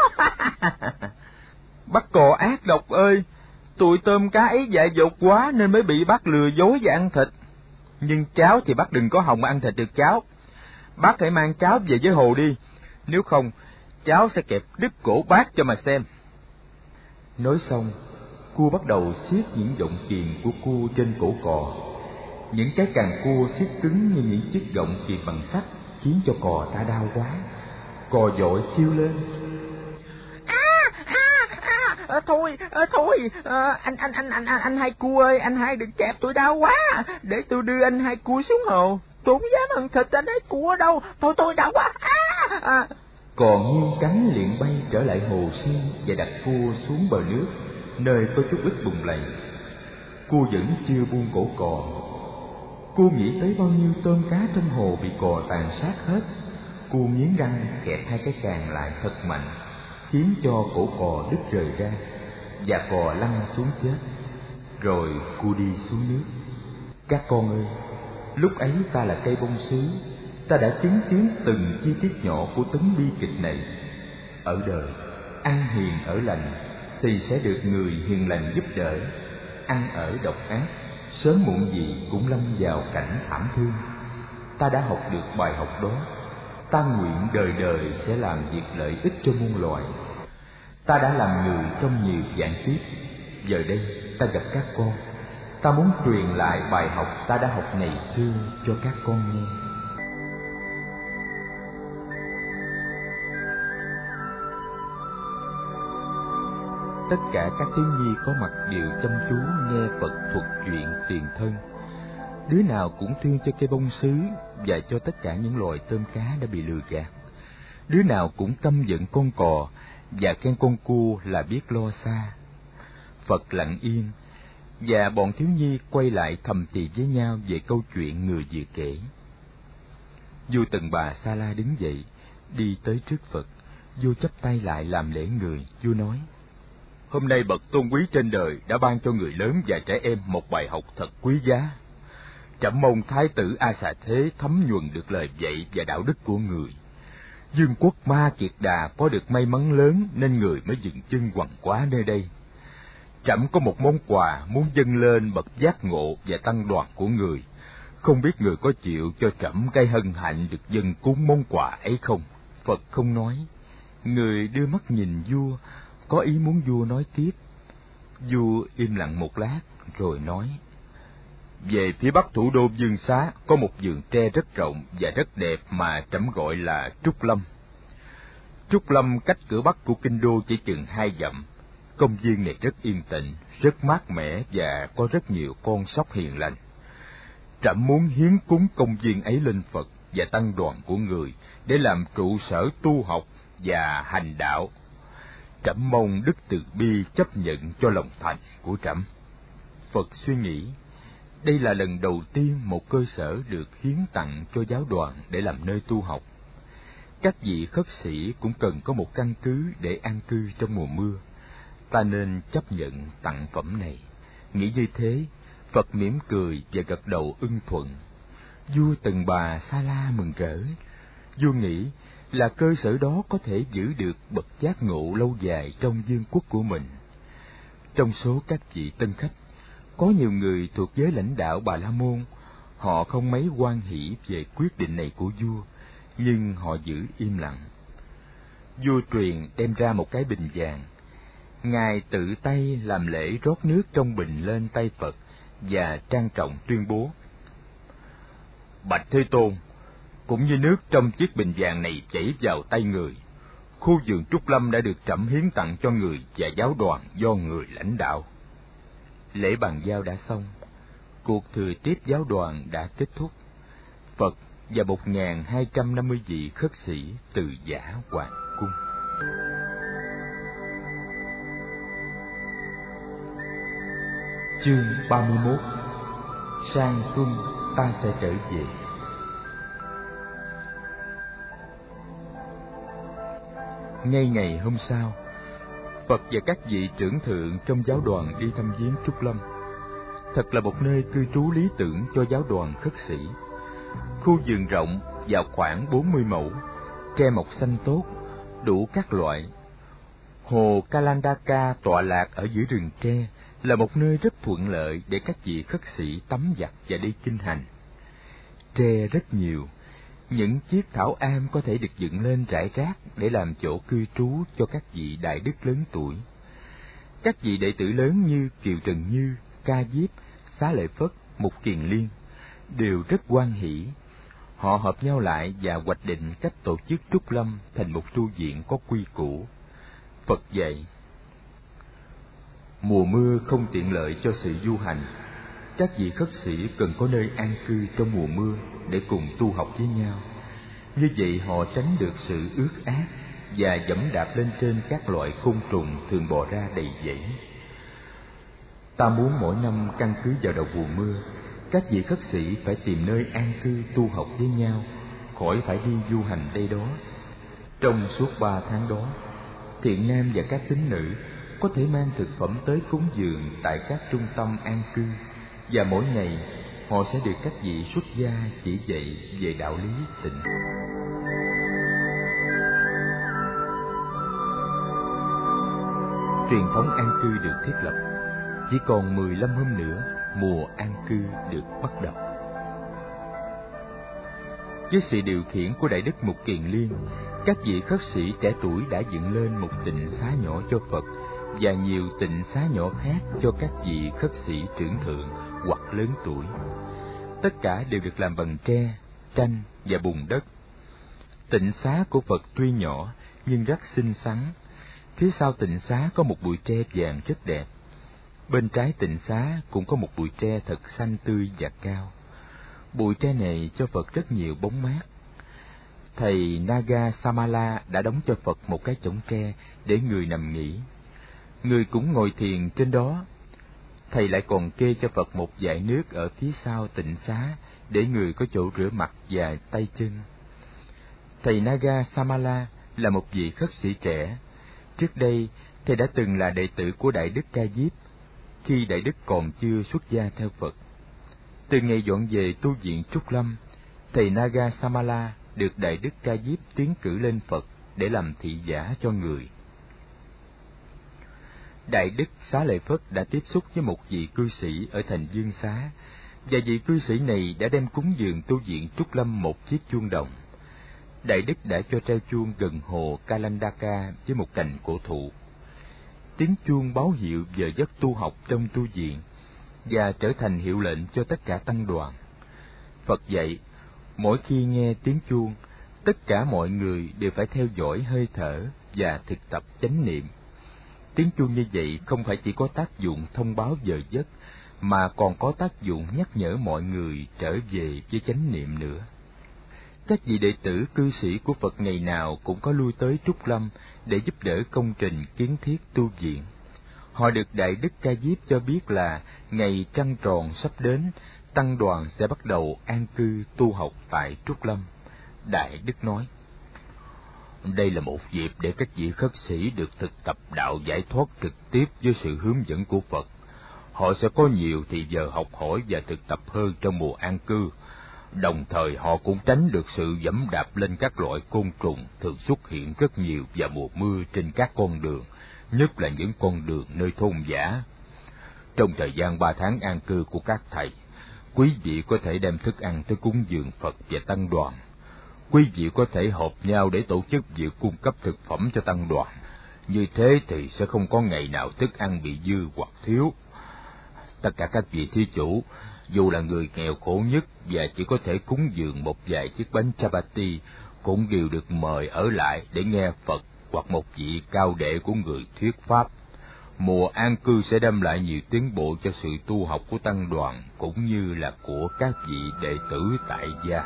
Bác cò ác độc ơi, tụi tôm cá ấy dại dột quá nên mới bị bác lừa dối và ăn thịt. Nhưng cháu thì bác đừng có hòng mà ăn thịt được cháu. Bác hãy mang cháu về với hồ đi, nếu không cháu sẽ kẹp đứt cổ bác cho mà xem. Nói xong, cua bắt đầu siết những giọng kiềng của cua trên cổ cò. Những cái càng cua siết cứng như những chiếc gọng kiềng bằng sắt, khiến cho cò ta đau quá. Cò vội kêu lên: À, à, à, à, thôi, à, thôi, à, anh, anh, anh, anh, anh, anh hai cua ơi, anh hai đừng kẹp tôi đau quá, để tôi đưa anh hai cua xuống hồ. Tôi không dám ăn thịt anh hai cua đâu, thôi tôi đau quá. À, à. Cò nghiêng cánh liền bay trở lại hồ sen và đặt cua xuống bờ nước, nơi có chút ít bùn lầy. Cua vẫn chưa buông cổ cò. Cua nghĩ tới bao nhiêu tôm cá trong hồ bị cò tàn sát hết. Cua nghiến răng kẹp hai cái càng lại thật mạnh, khiến cho cổ cò đứt rời ra và cò lăn xuống chết. Rồi cua đi xuống nước. Các con ơi, lúc ấy ta là cây bông sứ, ta đã chứng kiến từng chi tiết nhỏ của tấn bi kịch này. Ở đời, ăn hiền ở lành thì sẽ được người hiền lành giúp đỡ. Ăn ở độc ác, sớm muộn gì cũng lâm vào cảnh thảm thương. Ta đã học được bài học đó. Ta nguyện đời đời sẽ làm việc lợi ích cho muôn loài. Ta đã làm người trong nhiều vạn kiếp. Giờ đây ta gặp các con. Ta muốn truyền lại bài học ta đã học ngày xưa cho các con nghe. Tất cả các thiếu nhi có mặt đều chăm chú nghe Phật thuật chuyện tiền thân. Đứa nào cũng thương cho cây bông sứ và cho tất cả những loài tôm cá đã bị lừa gạt. Đứa nào cũng căm giận con cò và khen con cua là biết lo xa. Phật lặng yên và bọn thiếu nhi quay lại thầm thì với nhau về câu chuyện người vừa kể. Vua Tần Bà Sa La đứng dậy, đi tới trước Phật. Vua chắp tay lại làm lễ người. Vua nói: Hôm nay bậc tôn quý trên đời đã ban cho người lớn và trẻ em một bài học thật quý giá. Trẫm mong Thái tử A Xà Thế thấm nhuần được lời dạy và đạo đức của người. Dương quốc Ma Kiệt Đà có được may mắn lớn nên người mới dừng chân quằn quá nơi đây. Trẫm có một món quà muốn dâng lên bậc giác ngộ và tăng đoàn của người. Không biết người có chịu cho trẫm cái hân hạnh được dâng cúng món quà ấy không? Phật không nói. Người đưa mắt nhìn vua, có ý muốn vua nói tiếp. Vua im lặng một lát rồi nói: Về phía bắc thủ đô Dương Xá có một vườn tre rất rộng và rất đẹp mà trẫm gọi là Trúc Lâm. Trúc Lâm cách cửa bắc của kinh đô chỉ chừng hai dặm. Công viên này rất yên tĩnh, rất mát mẻ và có rất nhiều con sóc hiền lành. Trẫm muốn hiến cúng công viên ấy lên Phật và tăng đoàn của người để làm trụ sở tu học và hành đạo. Trẫm mong đức từ bi chấp nhận cho lòng thành của trẫm. Phật suy nghĩ, Đây là lần đầu tiên một cơ sở được hiến tặng cho giáo đoàn để làm nơi tu học. Các vị khất sĩ cũng cần có một căn cứ để an cư trong mùa mưa. Ta nên chấp nhận tặng phẩm này. Nghĩ như thế, Phật mỉm cười và gật đầu ưng thuận. Vua Tần Bà Sa La mừng rỡ. Vua nghĩ là cơ sở đó có thể giữ được bậc giác ngộ lâu dài trong vương quốc của mình. Trong số các vị tân khách, có nhiều người thuộc giới lãnh đạo Bà La Môn. Họ không mấy hoan hỉ về quyết định này của vua, nhưng họ giữ im lặng. Vua truyền đem ra một cái bình vàng. Ngài tự tay làm lễ rót nước trong bình lên tay Phật và trang trọng tuyên bố: Bạch Thế Tôn, cũng như nước trong chiếc bình vàng này chảy vào tay người, khu vườn Trúc Lâm đã được trẫm hiến tặng cho người và giáo đoàn do người lãnh đạo. Lễ bàn giao đã xong, cuộc thừa tiếp giáo đoàn đã kết thúc. Phật và một nghìn hai trăm năm mươi vị khất sĩ từ giã hoàng cung. Chương ba mươi mốt. Sang xuân ta sẽ trở về. Ngay ngày hôm sau, Phật và các vị trưởng thượng trong giáo đoàn đi thăm viếng Trúc Lâm. Thật là một nơi cư trú lý tưởng cho giáo đoàn khất sĩ. Khu vườn rộng vào khoảng bốn mươi mẫu, tre mọc xanh tốt, đủ các loại. Hồ Kalandaka tọa lạc ở giữa rừng tre, là một nơi rất thuận lợi để các vị khất sĩ tắm giặt và đi kinh hành. Tre rất nhiều, những chiếc thảo am có thể được dựng lên rải rác để làm chỗ cư trú cho các vị đại đức lớn tuổi. Các vị đệ tử lớn như Kiều Trần Như, Ca Diếp, Xá Lợi Phất, Mục Kiền Liên đều rất hoan hỷ. Họ hợp nhau lại và hoạch định cách tổ chức Trúc Lâm thành một tu viện có quy củ. Phật dạy: Mùa mưa không tiện lợi cho sự du hành. Các vị khất sĩ cần có nơi an cư trong mùa mưa để cùng tu học với nhau. Như vậy họ tránh được sự ướt át và dẫm đạp lên trên các loại côn trùng thường bò ra đầy dẫy. Ta muốn mỗi năm căn cứ vào đầu mùa mưa, các vị khất sĩ phải tìm nơi an cư tu học với nhau, khỏi phải đi du hành đây đó. Trong suốt ba tháng đó, thiện nam và các tín nữ có thể mang thực phẩm tới cúng dường tại các trung tâm an cư, và mỗi ngày họ sẽ được các vị xuất gia chỉ dạy về đạo lý tịnh. Truyền thống an cư được thiết lập. Chỉ còn mười lăm hôm nữa, mùa an cư được bắt đầu. Với sự điều khiển của Đại Đức Mục Kiền Liên, các vị khất sĩ trẻ tuổi đã dựng lên một tịnh xá nhỏ cho Phật và nhiều tịnh xá nhỏ khác cho các vị khất sĩ trưởng thượng hoặc lớn tuổi. Tất cả đều được làm bằng tre, tranh và bùn đất. Tịnh xá của Phật tuy nhỏ nhưng rất xinh xắn. Phía sau tịnh xá có một bụi tre vàng rất đẹp. Bên trái tịnh xá cũng có một bụi tre thật xanh tươi và cao. Bụi tre này cho Phật rất nhiều bóng mát. Thầy Naga Samala đã đóng cho Phật một cái chõng tre để người nằm nghỉ. Người cũng ngồi thiền trên đó. Thầy lại còn kê cho Phật một dải nước ở phía sau tịnh xá để người có chỗ rửa mặt và tay chân. Thầy Naga Samala là một vị khất sĩ trẻ. Trước đây, thầy đã từng là đệ tử của Đại Đức Ca Diếp, khi Đại Đức còn chưa xuất gia theo Phật. Từ ngày dọn về tu viện Trúc Lâm, thầy Naga Samala được Đại Đức Ca Diếp tiến cử lên Phật để làm thị giả cho người. Đại Đức Xá Lợi Phất đã tiếp xúc với một vị cư sĩ ở thành Dương Xá, và vị cư sĩ này đã đem cúng dường tu viện Trúc Lâm một chiếc chuông đồng. Đại Đức đã cho treo chuông gần hồ Kalandaka với một cành cổ thụ. Tiếng chuông báo hiệu giờ giấc tu học trong tu viện và trở thành hiệu lệnh cho tất cả tăng đoàn. Phật dạy, mỗi khi nghe tiếng chuông, tất cả mọi người đều phải theo dõi hơi thở và thực tập chánh niệm. Tiếng chuông như vậy không phải chỉ có tác dụng thông báo giờ giấc, mà còn có tác dụng nhắc nhở mọi người trở về với chánh niệm nữa. Các vị đệ tử cư sĩ của Phật ngày nào cũng có lui tới Trúc Lâm để giúp đỡ công trình kiến thiết tu viện. Họ được Đại Đức Ca Diếp cho biết là ngày trăng tròn sắp đến, tăng đoàn sẽ bắt đầu an cư tu học tại Trúc Lâm. Đại Đức nói: đây là một dịp để các vị khất sĩ được thực tập đạo giải thoát trực tiếp với sự hướng dẫn của Phật. Họ sẽ có nhiều thì giờ học hỏi và thực tập hơn trong mùa an cư. Đồng thời họ cũng tránh được sự dẫm đạp lên các loại côn trùng thường xuất hiện rất nhiều vào mùa mưa trên các con đường, nhất là những con đường nơi thôn dã. Trong thời gian ba tháng an cư của các thầy, quý vị có thể đem thức ăn tới cúng dường Phật và tăng đoàn. Quý vị có thể họp nhau để tổ chức việc cung cấp thực phẩm cho tăng đoàn. Như thế thì sẽ không có ngày nào thức ăn bị dư hoặc thiếu. Tất cả các vị thí chủ, dù là người nghèo khổ nhất và chỉ có thể cúng dường một vài chiếc bánh chapati, cũng đều được mời ở lại để nghe Phật hoặc một vị cao đệ của người thuyết pháp. Mùa an cư sẽ đem lại nhiều tiến bộ cho sự tu học của tăng đoàn cũng như là của các vị đệ tử tại gia.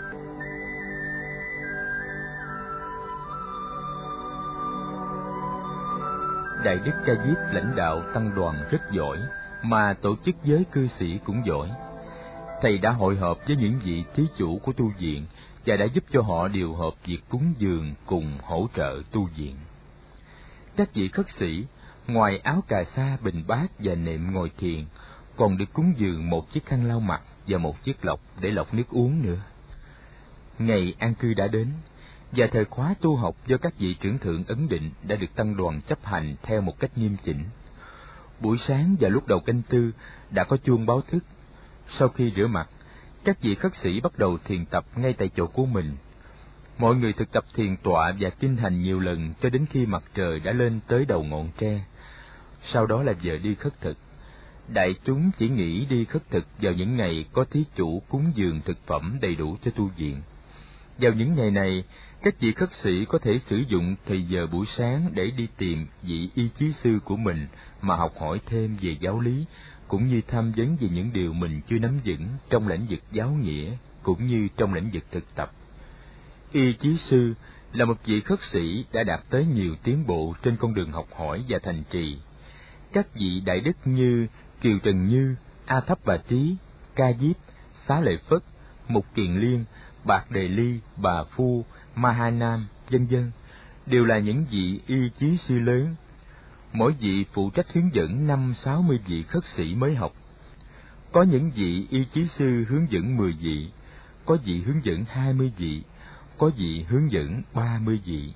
Đại Đức Ca Diếp lãnh đạo tăng đoàn rất giỏi, mà tổ chức giới cư sĩ cũng giỏi. Thầy đã hội họp với những vị thí chủ của tu viện và đã giúp cho họ điều hợp việc cúng dường cùng hỗ trợ tu viện. Các vị khất sĩ, ngoài áo cà sa, bình bát và nệm ngồi thiền, còn được cúng dường một chiếc khăn lau mặt và một chiếc lọc để lọc nước uống nữa. Ngày an cư đã đến, và thời khóa tu học do các vị trưởng thượng ấn định đã được tăng đoàn chấp hành theo một cách nghiêm chỉnh. Buổi sáng và lúc đầu canh tư đã có chuông báo thức. Sau khi rửa mặt, các vị khất sĩ bắt đầu thiền tập ngay tại chỗ của mình. Mọi người thực tập thiền tọa và kinh hành nhiều lần cho đến khi mặt trời đã lên tới đầu ngọn tre. Sau đó là giờ đi khất thực. Đại chúng chỉ nghĩ đi khất thực vào những ngày có thí chủ cúng dường thực phẩm đầy đủ cho tu viện. Vào những ngày này, các vị khất sĩ có thể sử dụng thời giờ buổi sáng để đi tìm vị y chí sư của mình mà học hỏi thêm về giáo lý, cũng như tham vấn về những điều mình chưa nắm vững trong lĩnh vực giáo nghĩa, cũng như trong lĩnh vực thực tập. Y chí sư là một vị khất sĩ đã đạt tới nhiều tiến bộ trên con đường học hỏi và thành trì. Các vị đại đức như Kiều Trần Như, A Thấp Bà Trí, Ca Diếp, Xá Lợi Phất, Mục Kiền Liên, Bạc Đề Ly, Bà Phu, Ma Ha Nam, vân vân đều là những vị y chí sư lớn. Mỗi vị phụ trách hướng dẫn năm sáu mươi vị khất sĩ mới học. Có những vị y chí sư hướng dẫn mười vị, có vị hướng dẫn hai mươi vị, có vị hướng dẫn ba mươi vị.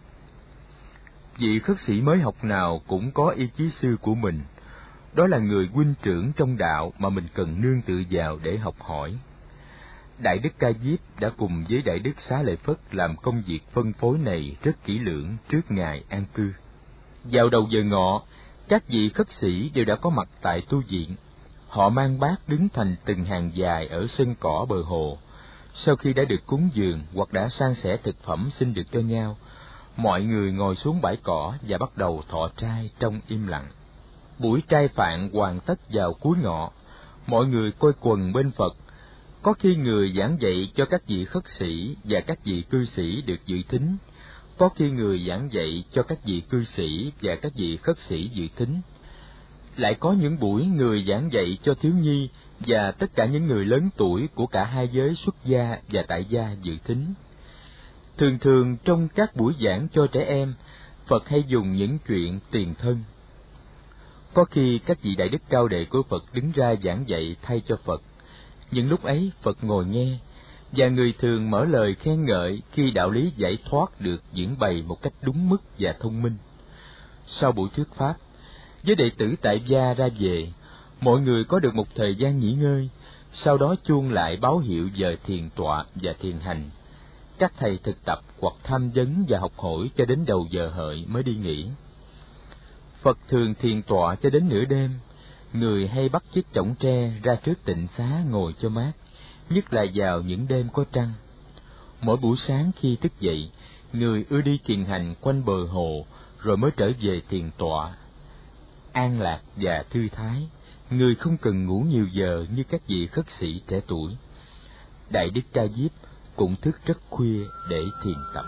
Vị khất sĩ mới học nào cũng có y chí sư của mình. Đó là người huynh trưởng trong đạo mà mình cần nương tựa vào để học hỏi. Đại Đức Ca Diếp đã cùng với Đại Đức Xá Lợi Phất làm công việc phân phối này rất kỹ lưỡng trước ngày an cư. Vào đầu giờ ngọ, các vị khất sĩ đều đã có mặt tại tu viện. Họ mang bát đứng thành từng hàng dài ở sân cỏ bờ hồ. Sau khi đã được cúng dường hoặc đã san sẻ thực phẩm xin được cho nhau, mọi người ngồi xuống bãi cỏ và bắt đầu thọ trai trong im lặng. Buổi trai phạn hoàn tất vào cuối ngọ. Mọi người coi quần bên Phật. Có khi người giảng dạy cho các vị khất sĩ và các vị cư sĩ được dự thính, có khi người giảng dạy cho các vị cư sĩ và các vị khất sĩ dự thính. Lại có những buổi người giảng dạy cho thiếu nhi và tất cả những người lớn tuổi của cả hai giới xuất gia và tại gia dự thính. Thường thường trong các buổi giảng cho trẻ em, Phật hay dùng những chuyện tiền thân. Có khi các vị đại đức cao đệ của Phật đứng ra giảng dạy thay cho Phật. Những lúc ấy Phật ngồi nghe, và người thường mở lời khen ngợi khi đạo lý giải thoát được diễn bày một cách đúng mức và thông minh. Sau buổi thuyết pháp, với đệ tử tại gia ra về, mọi người có được một thời gian nghỉ ngơi, sau đó chuông lại báo hiệu giờ thiền tọa và thiền hành. Các thầy thực tập hoặc tham vấn và học hỏi cho đến đầu giờ hợi mới đi nghỉ. Phật thường thiền tọa cho đến nửa đêm. Người hay bắt chiếc chõng tre ra trước tịnh xá ngồi cho mát, nhất là vào những đêm có trăng. Mỗi buổi sáng khi thức dậy, người ưa đi thiền hành quanh bờ hồ, rồi mới trở về thiền tọa. An lạc và thư thái, người không cần ngủ nhiều giờ như các vị khất sĩ trẻ tuổi. Đại Đức Ca Diếp cũng thức rất khuya để thiền tập.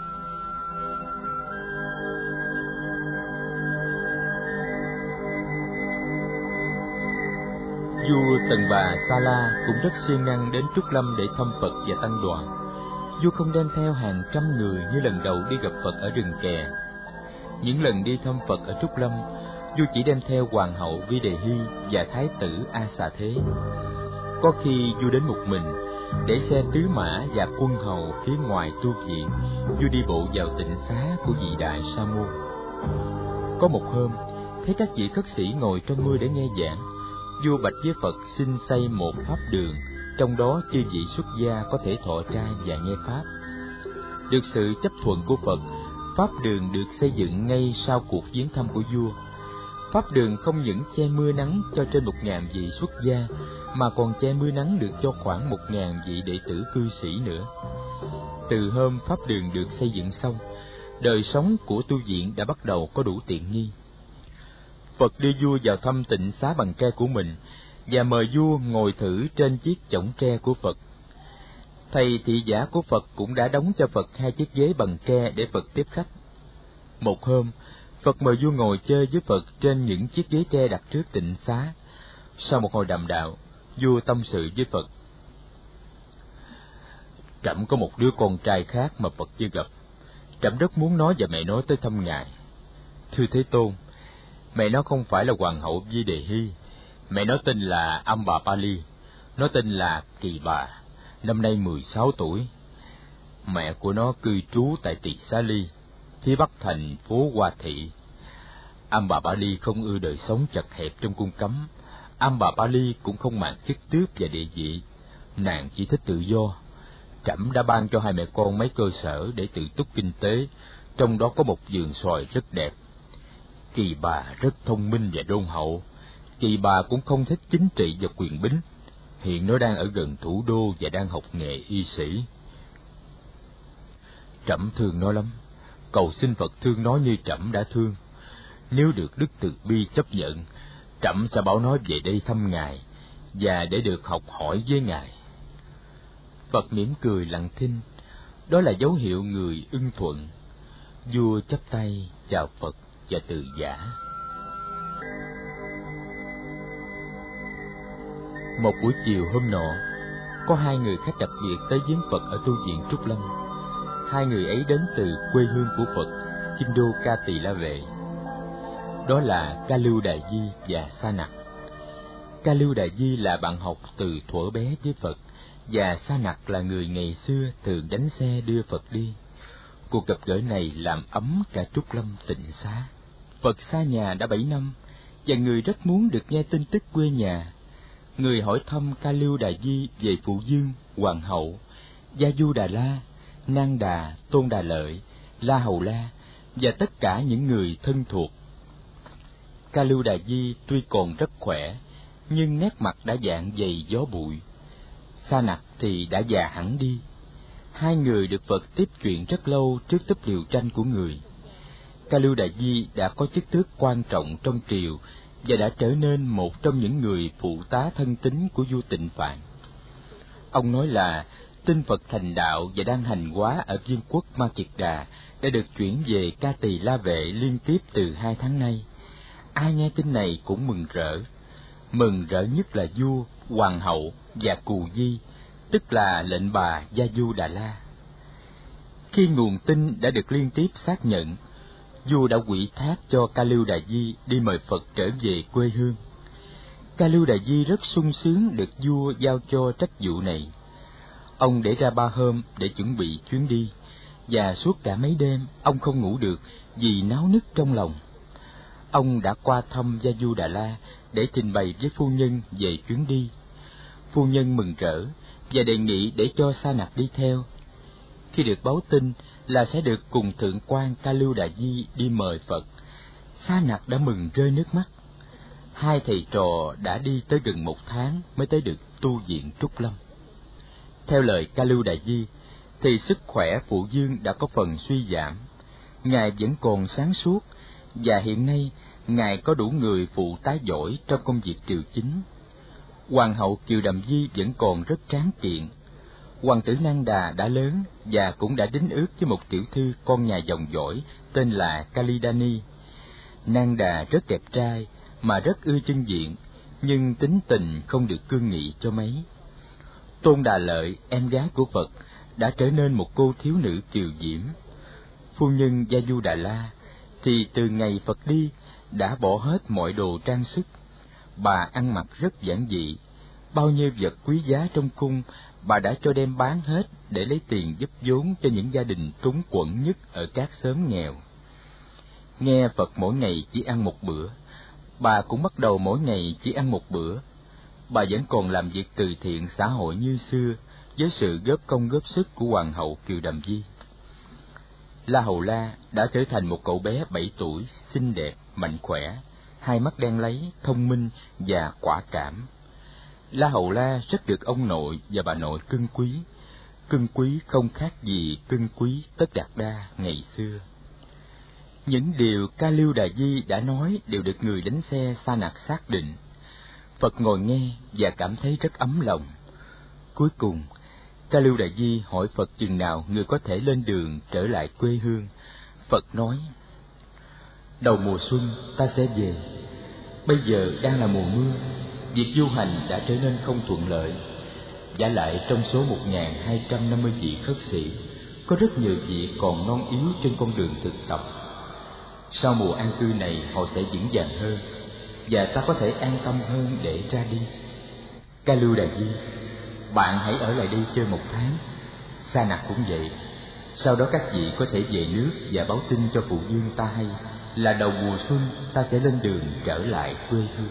Vua Tần Bà Sa La cũng rất siêng năng đến Trúc Lâm để thăm Phật và tăng đoàn. Vua không đem theo hàng trăm người như lần đầu đi gặp Phật ở rừng Kè. Những lần đi thăm Phật ở Trúc Lâm, vua chỉ đem theo hoàng hậu Vi Đề Hy và thái tử A Xà Thế. Có khi vua đến một mình, để xe tứ mã và quân hầu phía ngoài tu viện, vua đi bộ vào tịnh xá của vị đại sa môn. Có một hôm, thấy các vị khất sĩ ngồi trong mưa để nghe giảng, vua bạch với Phật xin xây một pháp đường, trong đó chư vị xuất gia có thể thọ trai và nghe pháp. Được sự chấp thuận của Phật, pháp đường được xây dựng ngay sau cuộc viếng thăm của vua. Pháp đường không những che mưa nắng cho trên một ngàn vị xuất gia, mà còn che mưa nắng được cho khoảng một ngàn vị đệ tử cư sĩ nữa. Từ hôm pháp đường được xây dựng xong, đời sống của tu viện đã bắt đầu có đủ tiện nghi. Phật đưa vua vào thăm tịnh xá bằng tre của mình và mời vua ngồi thử trên chiếc chõng tre của Phật. Thầy thị giả của Phật cũng đã đóng cho Phật hai chiếc ghế bằng tre để Phật tiếp khách. Một hôm, Phật mời vua ngồi chơi với Phật trên những chiếc ghế tre đặt trước tịnh xá. Sau một hồi đàm đạo, vua tâm sự với Phật: Trẫm có một đứa con trai khác mà Phật chưa gặp. Trẫm rất muốn nói và mẹ nó tới thăm ngài. Thưa Thế Tôn, mẹ nó không phải là hoàng hậu Vi Đề Hy. Mẹ nó tên là Ambapali. Nó tên là Kỳ Bà, năm nay mười sáu tuổi. Mẹ của nó cư trú tại Tỳ Xá Ly, phía bắc thành phố Hoa Thị. Ambapali không ưa đời sống chật hẹp trong cung cấm. Ambapali cũng không màng chức tước và địa vị. Nàng chỉ thích tự do. Trẫm đã ban cho hai mẹ con mấy cơ sở để tự túc kinh tế, trong đó có một vườn xoài rất đẹp. Kỳ Bà rất thông minh và đôn hậu. Kỳ Bà cũng không thích chính trị và quyền bính. Hiện nó đang ở gần thủ đô và đang học nghề y sĩ. Trẫm thương nó lắm, cầu xin Phật thương nó như trẫm đã thương. Nếu được Đức Từ Bi chấp nhận, trẫm sẽ bảo nó về đây thăm ngài và để được học hỏi với ngài. Phật mỉm cười lặng thinh, đó là dấu hiệu người ưng thuận. Vua chắp tay chào Phật và từ giã. Một buổi chiều hôm nọ, có hai người khách đặc biệt tới viếng Phật ở tu viện Trúc Lâm. Hai người ấy đến từ quê hương của Phật, Kinh đô Ca Tỳ La Vệ. Đó là Ca Lưu Đà Di và Sa Nặc. Ca Lưu Đà Di là bạn học từ thuở bé với Phật, và Sa Nặc là người ngày xưa thường đánh xe đưa Phật đi. Cuộc gặp gỡ này làm ấm cả Trúc Lâm tịnh xá. Phật xa nhà đã bảy năm, và người rất muốn được nghe tin tức quê nhà. Người hỏi thăm Ca Lưu Đà Di về Phụ Dương, Hoàng hậu, Gia Du Đà La, Nang Đà, Tôn Đà Lợi, La Hầu La và tất cả những người thân thuộc. Ca Lưu Đà Di tuy còn rất khỏe, nhưng nét mặt đã dạng dày gió bụi. Sa Nặc thì đã già hẳn đi. Hai người được Phật tiếp chuyện rất lâu trước túp liều tranh của người. Ca Lưu Đà Di đã có chức tước quan trọng trong triều và đã trở nên một trong những người phụ tá thân tín của vua Tịnh Phạn. Ông nói là tin Phật thành đạo và đang hành hóa ở Viên quốc Ma Kiệt Đà đã được chuyển về Ca Tỳ La Vệ liên tiếp từ hai tháng nay. Ai nghe tin này cũng mừng rỡ. Mừng rỡ nhất là vua, hoàng hậu và Cù Di, tức là lệnh bà Gia Du Đà La. Khi nguồn tin đã được liên tiếp xác nhận, vua đã ủy thác cho Ca Lưu Đà Di đi mời Phật trở về quê hương. Ca Lưu Đà Di rất sung sướng được vua giao cho trách vụ này. Ông để ra ba hôm để chuẩn bị chuyến đi, và suốt cả mấy đêm ông không ngủ được vì náo nức trong lòng. Ông đã qua thăm Gia Du Đà La để trình bày với phu nhân về chuyến đi. Phu nhân mừng rỡ và đề nghị để cho Sa Nặc đi theo. Khi được báo tin là sẽ được cùng thượng quan Ca Lưu Đà Di đi mời Phật, Sa Nặc đã mừng rơi nước mắt. Hai thầy trò đã đi tới gần một tháng mới tới được tu viện Trúc Lâm. Theo lời Ca Lưu Đà Di, thì sức khỏe Phụ Dương đã có phần suy giảm. Ngài vẫn còn sáng suốt, và hiện nay Ngài có đủ người phụ tá giỏi trong công việc triều chính. Hoàng hậu Kiều Đàm Di vẫn còn rất tráng kiện. Hoàng tử Nang Đà đã lớn và cũng đã đính ước với một tiểu thư con nhà dòng dõi tên là Kalidani. Nang Đà rất đẹp trai mà rất ưa chân diện, nhưng tính tình không được cương nghị cho mấy. Tôn Đà Lợi, em gái của Phật, đã trở nên một cô thiếu nữ kiều diễm. Phu nhân Gia Du Đà La thì từ ngày Phật đi đã bỏ hết mọi đồ trang sức. Bà ăn mặc rất giản dị, bao nhiêu vật quý giá trong cung bà đã cho đem bán hết để lấy tiền giúp vốn cho những gia đình túng quẫn nhất ở các xóm nghèo. Nghe Phật mỗi ngày chỉ ăn một bữa, bà cũng bắt đầu mỗi ngày chỉ ăn một bữa. Bà vẫn còn làm việc từ thiện xã hội như xưa, với sự góp công góp sức của Hoàng hậu Kiều Đàm Di. La Hầu La đã trở thành một cậu bé bảy tuổi, xinh đẹp, mạnh khỏe, hai mắt đen láy, thông minh và quả cảm. La Hầu La rất được ông nội và bà nội cưng quý, cưng quý không khác gì cưng quý Tất Đạt Đa ngày xưa. Những điều Ca Lưu Đà Di đã nói đều được người đánh xe Sa Nặc xác định. Phật ngồi nghe và cảm thấy rất ấm lòng. Cuối cùng, Ca Lưu Đà Di hỏi Phật chừng nào người có thể lên đường trở lại quê hương. Phật nói: đầu mùa xuân ta sẽ về. Bây giờ đang là mùa mưa, việc du hành đã trở nên không thuận lợi. Vả lại trong số một nghìn hai trăm năm mươi vị khất sĩ, có rất nhiều vị còn non yếu trên con đường thực tập. Sau mùa an cư này họ sẽ vững vàng hơn, và ta có thể an tâm hơn để ra đi. Ca Lưu Đà Di, bạn hãy ở lại đây chơi một tháng. Sa Nặc cũng vậy. Sau đó các vị có thể về nước và báo tin cho phụ vương ta hay là đầu mùa xuân ta sẽ lên đường trở lại quê hương.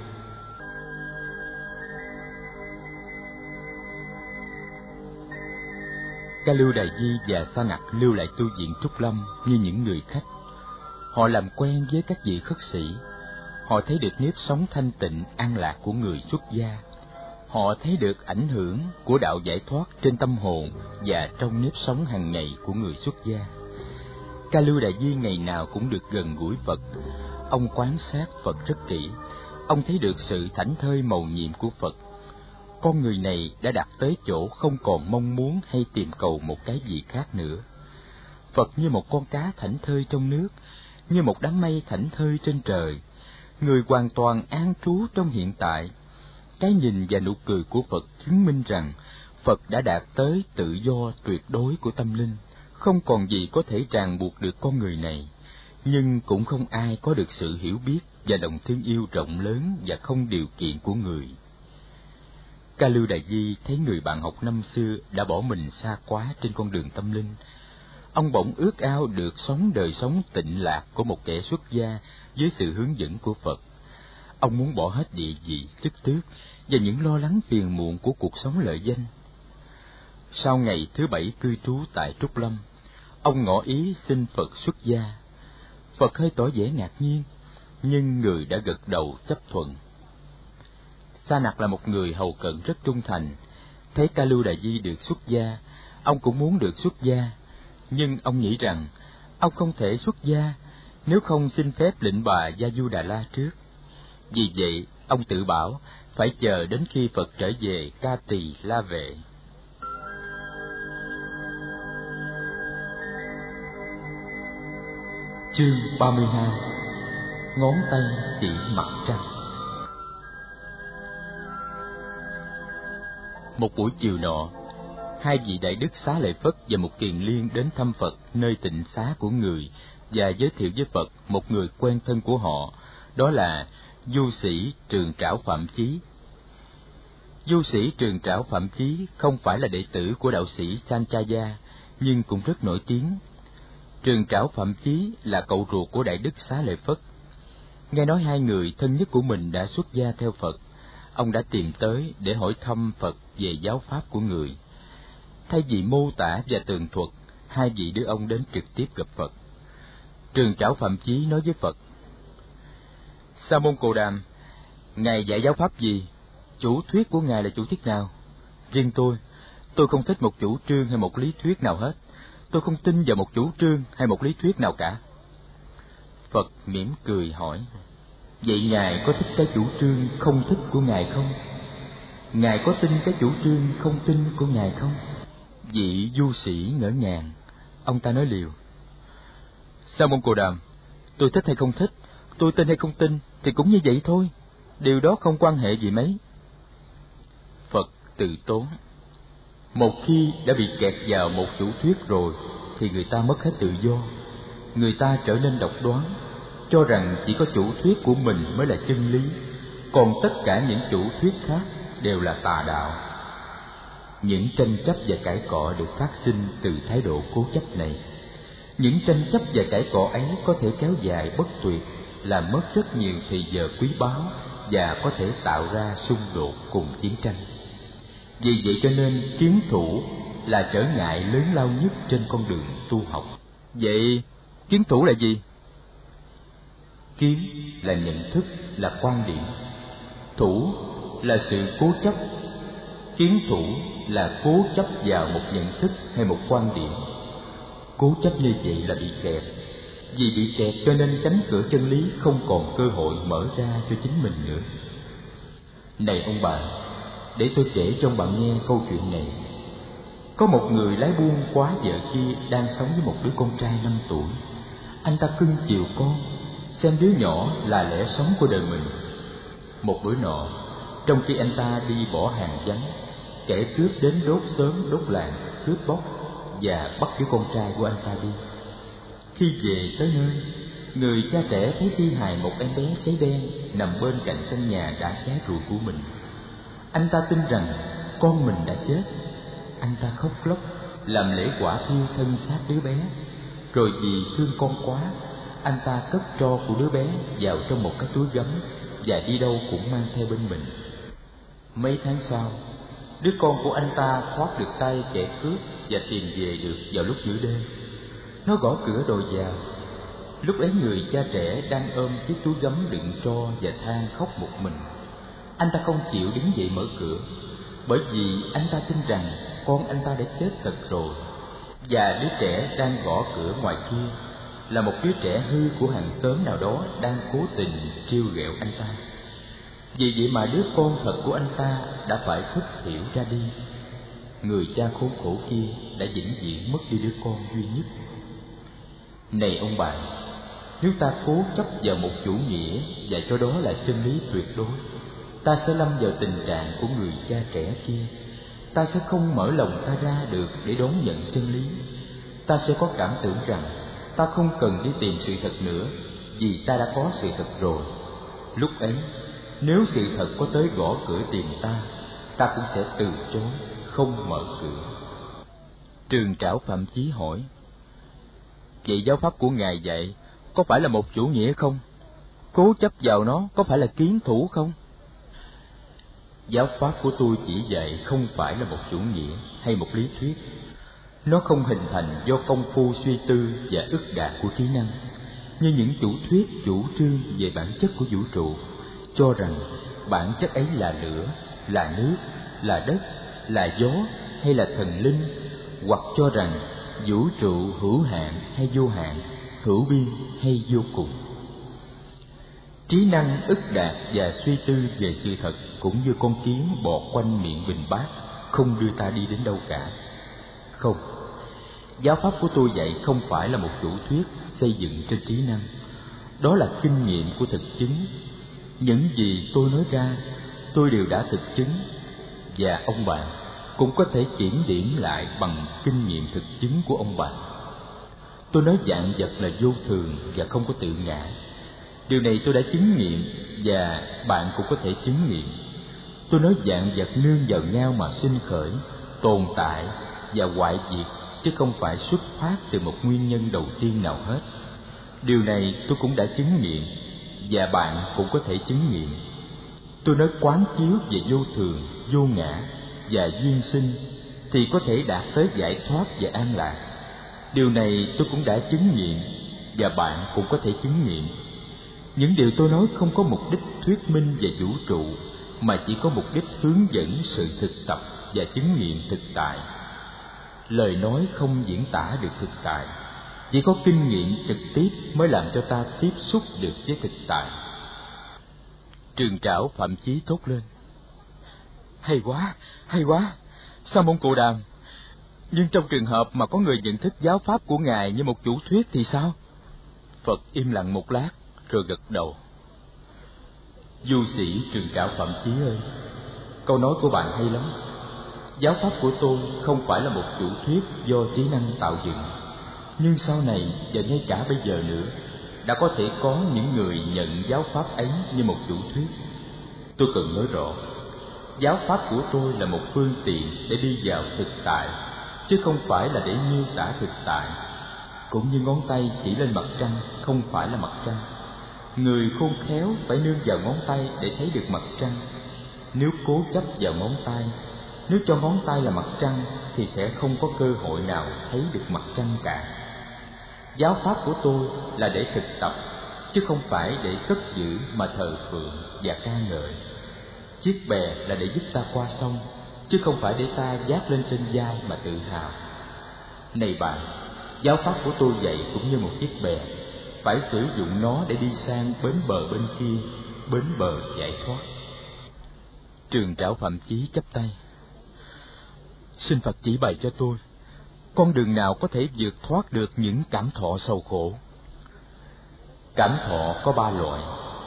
Ca Lưu Đà Di và Sa Nặc lưu lại tu viện Trúc Lâm như những người khách. Họ làm quen với các vị khất sĩ. Họ thấy được nếp sống thanh tịnh an lạc của người xuất gia. Họ thấy được ảnh hưởng của đạo giải thoát trên tâm hồn và trong nếp sống hàng ngày của người xuất gia. Ca Lưu Đà Di ngày nào cũng được gần gũi Phật. Ông quan sát Phật rất kỹ. Ông thấy được sự thảnh thơi mầu nhiệm của Phật. Con người này đã đạt tới chỗ không còn mong muốn hay tìm cầu một cái gì khác nữa. Phật như một con cá thảnh thơi trong nước, như một đám mây thảnh thơi trên trời. Người hoàn toàn an trú trong hiện tại. Cái nhìn và nụ cười của Phật chứng minh rằng Phật đã đạt tới tự do tuyệt đối của tâm linh. Không còn gì có thể ràng buộc được con người này, nhưng cũng không ai có được sự hiểu biết và lòng thương yêu rộng lớn và không điều kiện của người. Ca Lưu Đà Di thấy người bạn học năm xưa đã bỏ mình xa quá trên con đường tâm linh. Ông bỗng ước ao được sống đời sống tịnh lạc của một kẻ xuất gia dưới sự hướng dẫn của Phật. Ông muốn bỏ hết địa vị, chức tước và những lo lắng phiền muộn của cuộc sống lợi danh. Sau ngày thứ bảy cư trú tại Trúc Lâm, ông ngỏ ý xin Phật xuất gia. Phật hơi tỏ vẻ ngạc nhiên, nhưng người đã gật đầu chấp thuận. Sa Nặc là một người hầu cận rất trung thành. Thấy Ca Lưu Đà Di được xuất gia, ông cũng muốn được xuất gia, nhưng ông nghĩ rằng ông không thể xuất gia nếu không xin phép lệnh bà Gia Du Đà La trước. Vì vậy, ông tự bảo phải chờ đến khi Phật trở về Ca Tỳ La Vệ. Chương ba mươi hai. Ngón tay chỉ mặt trăng. Một buổi chiều nọ, hai vị đại đức Xá Lợi Phất và một kiền liên đến thăm Phật nơi tịnh xá của người và giới thiệu với Phật một người quen thân của họ, đó là du sĩ Trường Trảo Phạm Chí. Du sĩ Trường Trảo Phạm Chí không phải là đệ tử của đạo sĩ Sanchaya, nhưng cũng rất nổi tiếng. Trường Trảo Phạm Chí là cậu ruột của đại đức Xá Lợi Phất. Nghe nói hai người thân nhất của mình đã xuất gia theo Phật, ông đã tìm tới để hỏi thăm Phật về giáo pháp của người. Thay vì mô tả và tường thuật, hai vị đưa ông đến trực tiếp gặp Phật. Trường Trảo Phạm Chí nói với Phật: Sa môn Cồ Đàm, ngài dạy giáo pháp gì? Chủ thuyết của ngài là chủ thuyết nào? Riêng tôi, tôi không thích một chủ trương hay một lý thuyết nào hết. Tôi không tin vào một chủ trương hay một lý thuyết nào cả. Phật mỉm cười hỏi: Vậy ngài có thích cái chủ trương không thích của ngài không? Ngài có tin cái chủ trương không tin của ngài không? Vị du sĩ ngỡ ngàng, ông ta nói liều: Sa môn Cồ Đàm, tôi thích hay không thích, tôi tin hay không tin thì cũng như vậy thôi. điều đó không quan hệ gì mấy. Phật từ tốn. Một khi đã bị kẹt vào một chủ thuyết rồi thì người ta mất hết tự do. Người ta trở nên độc đoán, cho rằng chỉ có chủ thuyết của mình mới là chân lý, còn tất cả những chủ thuyết khác đều là tà đạo. Những tranh chấp và cãi cọ được phát sinh từ thái độ cố chấp này. Những tranh chấp và cãi cọ ấy có thể kéo dài bất tuyệt, làm mất rất nhiều thời giờ quý báu và có thể tạo ra xung đột cùng chiến tranh. Vì vậy cho nên kiến thủ là trở ngại lớn lao nhất trên con đường tu học. Vậy kiến thủ là gì? Kiến là nhận thức, là quan điểm. Thủ là sự cố chấp. Kiến thủ là cố chấp vào một nhận thức hay một quan điểm. Cố chấp như vậy là bị kẹt. Vì bị kẹt cho nên cánh cửa chân lý không còn cơ hội mở ra cho chính mình nữa. Này ông bạn, để tôi kể cho ông bạn nghe câu chuyện này. Có một người lái buôn quá vợ kia đang sống với một đứa con trai năm tuổi. Anh ta cưng chiều con, xem đứa nhỏ là lẽ sống của đời mình. Một bữa nọ, trong khi anh ta đi bỏ hàng vắng, kẻ cướp đến đốt xóm đốt làng, cướp bóc và bắt đứa con trai của anh ta đi. Khi về tới nơi, người cha trẻ thấy thi hài một em bé cháy đen nằm bên cạnh căn nhà đã cháy rụi của mình. Anh ta tin rằng con mình đã chết. Anh ta khóc lóc làm lễ quả thiêu thân xác đứa bé. Rồi vì thương con quá, anh ta cất tro của đứa bé vào trong một cái túi gấm và đi đâu cũng mang theo bên mình. Mấy tháng sau, đứa con của anh ta thoát được tay kẻ cướp và tìm về được vào lúc nửa đêm. Nó gõ cửa đòi vào. Lúc ấy người cha trẻ đang ôm chiếc túi gấm đựng tro và than khóc một mình. Anh ta không chịu đứng dậy mở cửa, bởi vì anh ta tin rằng con anh ta đã chết thật rồi. Và đứa trẻ đang gõ cửa ngoài kia là một đứa trẻ hư của hàng xóm nào đó đang cố tình trêu ghẹo anh ta. Vì vậy mà đứa con thật của anh ta đã phải thất thiểu ra đi. Người cha khốn khổ kia đã vĩnh viễn mất đi đứa con duy nhất. Này ông bạn, nếu ta cố chấp vào một chủ nghĩa và cho đó là chân lý tuyệt đối, ta sẽ lâm vào tình trạng của người cha trẻ kia. Ta sẽ không mở lòng ta ra được để đón nhận chân lý. Ta sẽ có cảm tưởng rằng ta không cần đi tìm sự thật nữa, vì ta đã có sự thật rồi. Lúc ấy, nếu sự thật có tới gõ cửa tìm ta, ta cũng sẽ từ chối, không mở cửa. Trường Trảo Phạm Chí hỏi: vậy giáo pháp của Ngài dạy có phải là một chủ nghĩa không? Cố chấp vào nó có phải là kiến thủ không? Giáo pháp của tôi chỉ dạy không phải là một chủ nghĩa hay một lý thuyết. Nó không hình thành do công phu suy tư và ức đạt của trí năng, như những chủ thuyết chủ trương về bản chất của vũ trụ, cho rằng bản chất ấy là lửa, là nước, là đất, là gió hay là thần linh, hoặc cho rằng vũ trụ hữu hạn hay vô hạn, hữu biên hay vô cùng. Trí năng ức đạt và suy tư về sự thật cũng như con kiến bò quanh miệng bình bát, không đưa ta đi đến đâu cả. Không, giáo pháp của tôi dạy không phải là một chủ thuyết xây dựng trên trí năng. Đó là kinh nghiệm của thực chứng. Những gì tôi nói ra, tôi đều đã thực chứng, và ông bạn cũng có thể kiểm điểm lại bằng kinh nghiệm thực chứng của ông bạn. Tôi nói vạn vật là vô thường và không có tự ngã. Điều này tôi đã chứng nghiệm, và bạn cũng có thể chứng nghiệm. Tôi nói vạn vật nương vào nhau mà sinh khởi, tồn tại và hoại diệt, chứ không phải xuất phát từ một nguyên nhân đầu tiên nào hết. Điều này tôi cũng đã chứng nghiệm, và bạn cũng có thể chứng nghiệm. Tôi nói quán chiếu về vô thường, vô ngã và duyên sinh thì có thể đạt tới giải thoát và an lạc. Điều này tôi cũng đã chứng nghiệm, và bạn cũng có thể chứng nghiệm. Những điều tôi nói không có mục đích thuyết minh về vũ trụ, mà chỉ có mục đích hướng dẫn sự thực tập và chứng nghiệm thực tại. Lời nói không diễn tả được thực tại, chỉ có kinh nghiệm trực tiếp mới làm cho ta tiếp xúc được với thực tại. Trường Trảo Phạm Chí thốt lên: hay quá, hay quá, Sa môn Cù Đàm. Nhưng trong trường hợp mà có người nhận thức giáo pháp của Ngài như một chủ thuyết thì sao? Phật im lặng một lát rồi gật đầu. Du sĩ Trường Trảo Phạm Chí ơi, câu nói của bạn hay lắm. Giáo pháp của tôi không phải là một chủ thuyết do trí năng tạo dựng, nhưng sau này và ngay cả bây giờ nữa, đã có thể có những người nhận giáo pháp ấy như một chủ thuyết. Tôi cần nói rõ, giáo pháp của tôi là một phương tiện để đi vào thực tại, chứ không phải là để miêu tả thực tại. Cũng như ngón tay chỉ lên mặt trăng không phải là mặt trăng, người khôn khéo phải nương vào ngón tay để thấy được mặt trăng. Nếu cố chấp vào ngón tay, nếu cho ngón tay là mặt trăng, thì sẽ không có cơ hội nào thấy được mặt trăng cả. Giáo pháp của tôi là để thực tập, chứ không phải để cất giữ mà thờ phượng và ca ngợi. Chiếc bè là để giúp ta qua sông, chứ không phải để ta vác lên trên vai mà tự hào. Này bạn, giáo pháp của tôi dạy cũng như một chiếc bè, phải sử dụng nó để đi sang bến bờ bên kia, bến bờ giải thoát. Trường Trảo Phạm Chí chắp tay: Xin Phật chỉ bày cho tôi con đường nào có thể vượt thoát được những cảm thọ sầu khổ. Cảm thọ có ba loại: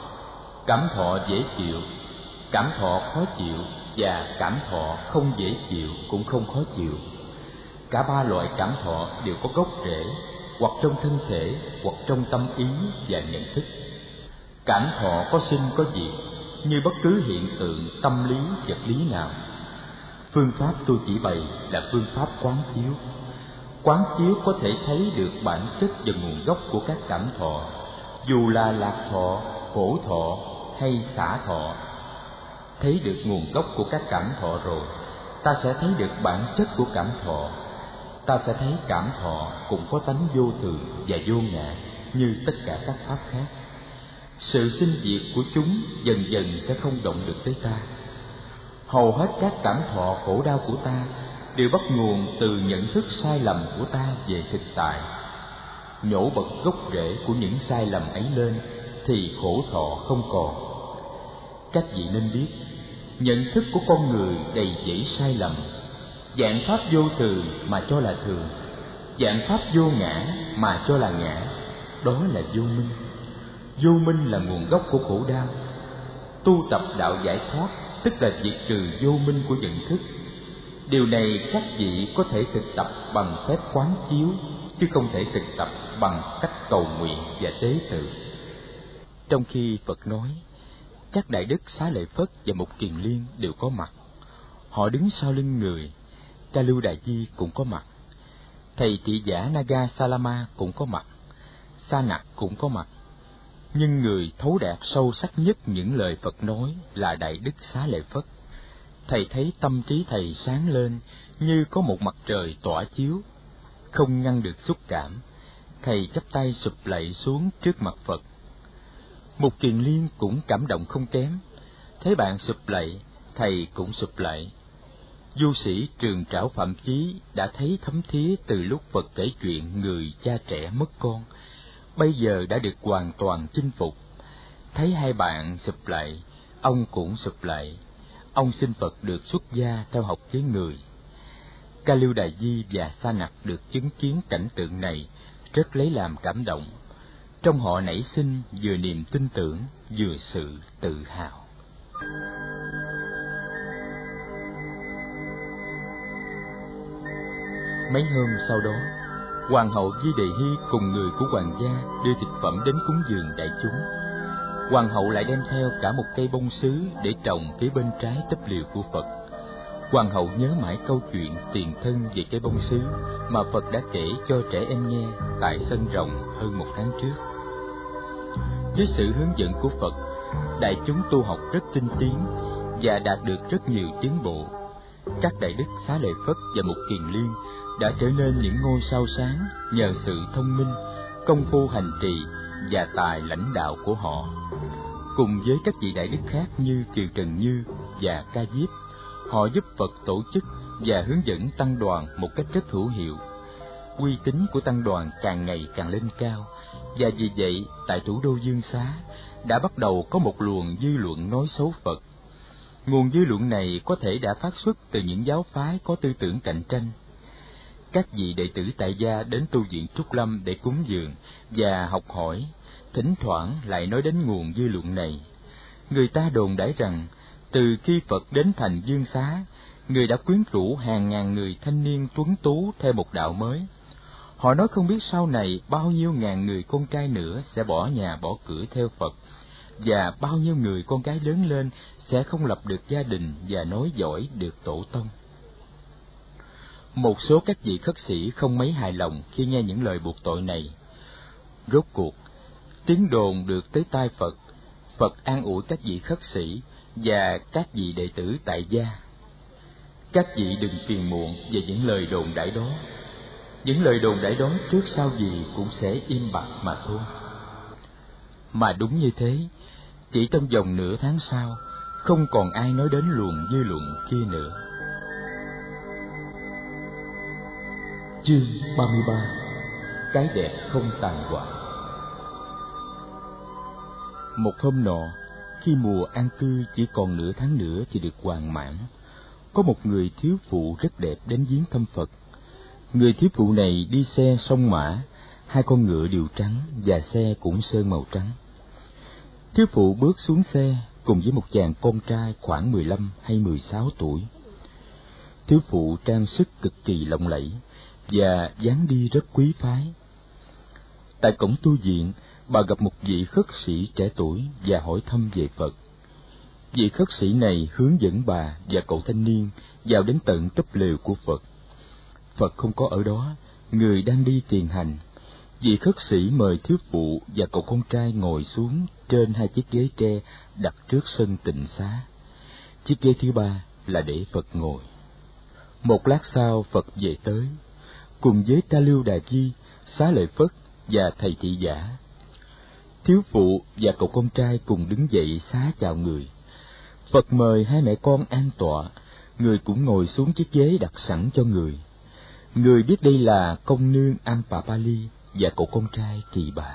cảm thọ dễ chịu, cảm thọ khó chịu và cảm thọ không dễ chịu cũng không khó chịu. Cả ba loại cảm thọ đều có gốc rễ hoặc trong thân thể hoặc trong tâm ý và nhận thức. Cảm thọ có sinh có diệt, như bất cứ hiện tượng tâm lý vật lý nào. Phương pháp tôi chỉ bày là phương pháp quán chiếu. Quán chiếu có thể thấy được bản chất và nguồn gốc của các cảm thọ, dù là lạc thọ, khổ thọ hay xả thọ. Thấy được nguồn gốc của các cảm thọ rồi, ta sẽ thấy được bản chất của cảm thọ. Ta sẽ thấy cảm thọ cũng có tánh vô thường và vô ngã như tất cả các pháp khác. Sự sinh diệt của chúng dần dần sẽ không động được tới ta. Hầu hết các cảm thọ khổ đau của ta đều bắt nguồn từ nhận thức sai lầm của ta về thực tại. Nhổ bật gốc rễ của những sai lầm ấy lên thì khổ thọ không còn. Các vị nên biết, nhận thức của con người đầy dẫy sai lầm. Dạng pháp vô thường mà cho là thường, dạng pháp vô ngã mà cho là ngã, đó là vô minh. Vô minh là nguồn gốc của khổ đau. Tu tập đạo giải thoát tức là diệt trừ vô minh của nhận thức. Điều này các vị có thể thực tập bằng phép quán chiếu, chứ không thể thực tập bằng cách cầu nguyện và tế tự. Trong khi Phật nói, các đại đức Xá Lợi Phất và Mục Kiền Liên đều có mặt. Họ đứng sau lưng người. Ca Lưu Đại Di cũng có mặt. Thầy trị giả Naga Salama cũng có mặt. Sa Nặc cũng có mặt. Nhưng người thấu đạt sâu sắc nhất những lời Phật nói là Đại Đức Xá Lợi Phất. Thầy thấy tâm trí thầy sáng lên như có một mặt trời tỏa chiếu, không ngăn được xúc cảm. Thầy chắp tay sụp lạy xuống trước mặt Phật. Mục Kiền Liên cũng cảm động không kém. Thấy bạn sụp lạy, thầy cũng sụp lạy. Du sĩ Trường Trảo Phạm Chí đã thấy thấm thía từ lúc Phật kể chuyện người cha trẻ mất con, bây giờ đã được hoàn toàn chinh phục. Thấy hai bạn sụp lạy, ông cũng sụp lạy. Ông xin Phật được xuất gia theo học với người. Ca Lưu Đà Di và Sa Nặc được chứng kiến cảnh tượng này rất lấy làm cảm động. Trong họ nảy sinh vừa niềm tin tưởng, vừa sự tự hào. Mấy hôm sau đó, Hoàng hậu Di Đề Hy cùng người của hoàng gia đưa thực phẩm đến cúng dường đại chúng. Hoàng hậu lại đem theo cả một cây bông sứ để trồng phía bên trái túp liều của Phật. Hoàng hậu nhớ mãi câu chuyện tiền thân về cây bông sứ mà Phật đã kể cho trẻ em nghe tại sân rồng hơn một tháng trước. Dưới sự hướng dẫn của Phật, đại chúng tu học rất tinh tiến và đạt được rất nhiều tiến bộ. Các đại đức Xá Lợi Phất và Mục Kiền Liên đã trở nên những ngôi sao sáng nhờ sự thông minh, công phu hành trì và tài lãnh đạo của họ. Cùng với các vị đại đức khác như Kiều Trần Như và Ca Diếp, họ giúp Phật tổ chức và hướng dẫn tăng đoàn một cách rất hữu hiệu. Uy tín của tăng đoàn càng ngày càng lên cao, và vì vậy tại thủ đô Dương Xá đã bắt đầu có một luồng dư luận nói xấu Phật. Nguồn dư luận này có thể đã phát xuất từ những giáo phái có tư tưởng cạnh tranh. Các vị đệ tử tại gia đến tu viện Trúc Lâm để cúng dường và học hỏi, thỉnh thoảng lại nói đến nguồn dư luận này. Người ta đồn đãi rằng, từ khi Phật đến thành Dương Xá, người đã quyến rũ hàng ngàn người thanh niên tuấn tú theo một đạo mới. Họ nói không biết sau này bao nhiêu ngàn người con trai nữa sẽ bỏ nhà bỏ cửa theo Phật, và bao nhiêu người con gái lớn lên sẽ không lập được gia đình và nối dõi được tổ tông. Một số các vị khất sĩ không mấy hài lòng khi nghe những lời buộc tội này. Rốt cuộc, tiếng đồn được tới tai Phật. Phật an ủi các vị khất sĩ và các vị đệ tử tại gia. Các vị đừng phiền muộn về những lời đồn đãi đó. Những lời đồn đãi đó trước sau gì cũng sẽ im bặt mà thôi. Mà đúng như thế, chỉ trong vòng nửa tháng sau, không còn ai nói đến luồng dư luận kia nữa. Chương ba mươi ba. Cái đẹp không tàn hoại. Một hôm nọ, khi mùa an cư chỉ còn nửa tháng nữa thì được hoàn mãn, có một người thiếu phụ rất đẹp đến viếng thăm Phật. Người thiếu phụ này đi xe sông Mã, hai con ngựa đều trắng và xe cũng sơn màu trắng. Thiếu phụ bước xuống xe cùng với một chàng con trai khoảng mười lăm hay mười sáu tuổi. Thiếu phụ trang sức cực kỳ lộng lẫy và dáng đi rất quý phái. Tại cổng tu viện, bà gặp một vị khất sĩ trẻ tuổi và hỏi thăm về Phật. Vị khất sĩ này hướng dẫn bà và cậu thanh niên vào đến tận túp lều của Phật. Phật không có ở đó, người đang đi thiền hành. Vị khất sĩ mời thiếu phụ và cậu con trai ngồi xuống trên hai chiếc ghế tre đặt trước sân tịnh xá. Chiếc ghế thứ ba là để Phật ngồi. Một lát sau Phật về tới, cùng với Ca Lưu Đà Di, Xá Lợi Phất và thầy thị giả. Thiếu phụ và cậu con trai cùng đứng dậy xá chào người. Phật mời hai mẹ con an tọa, người cũng ngồi xuống chiếc ghế đặt sẵn cho người. Người biết đây là công nương Ambapali và cậu con trai Kỳ Bà.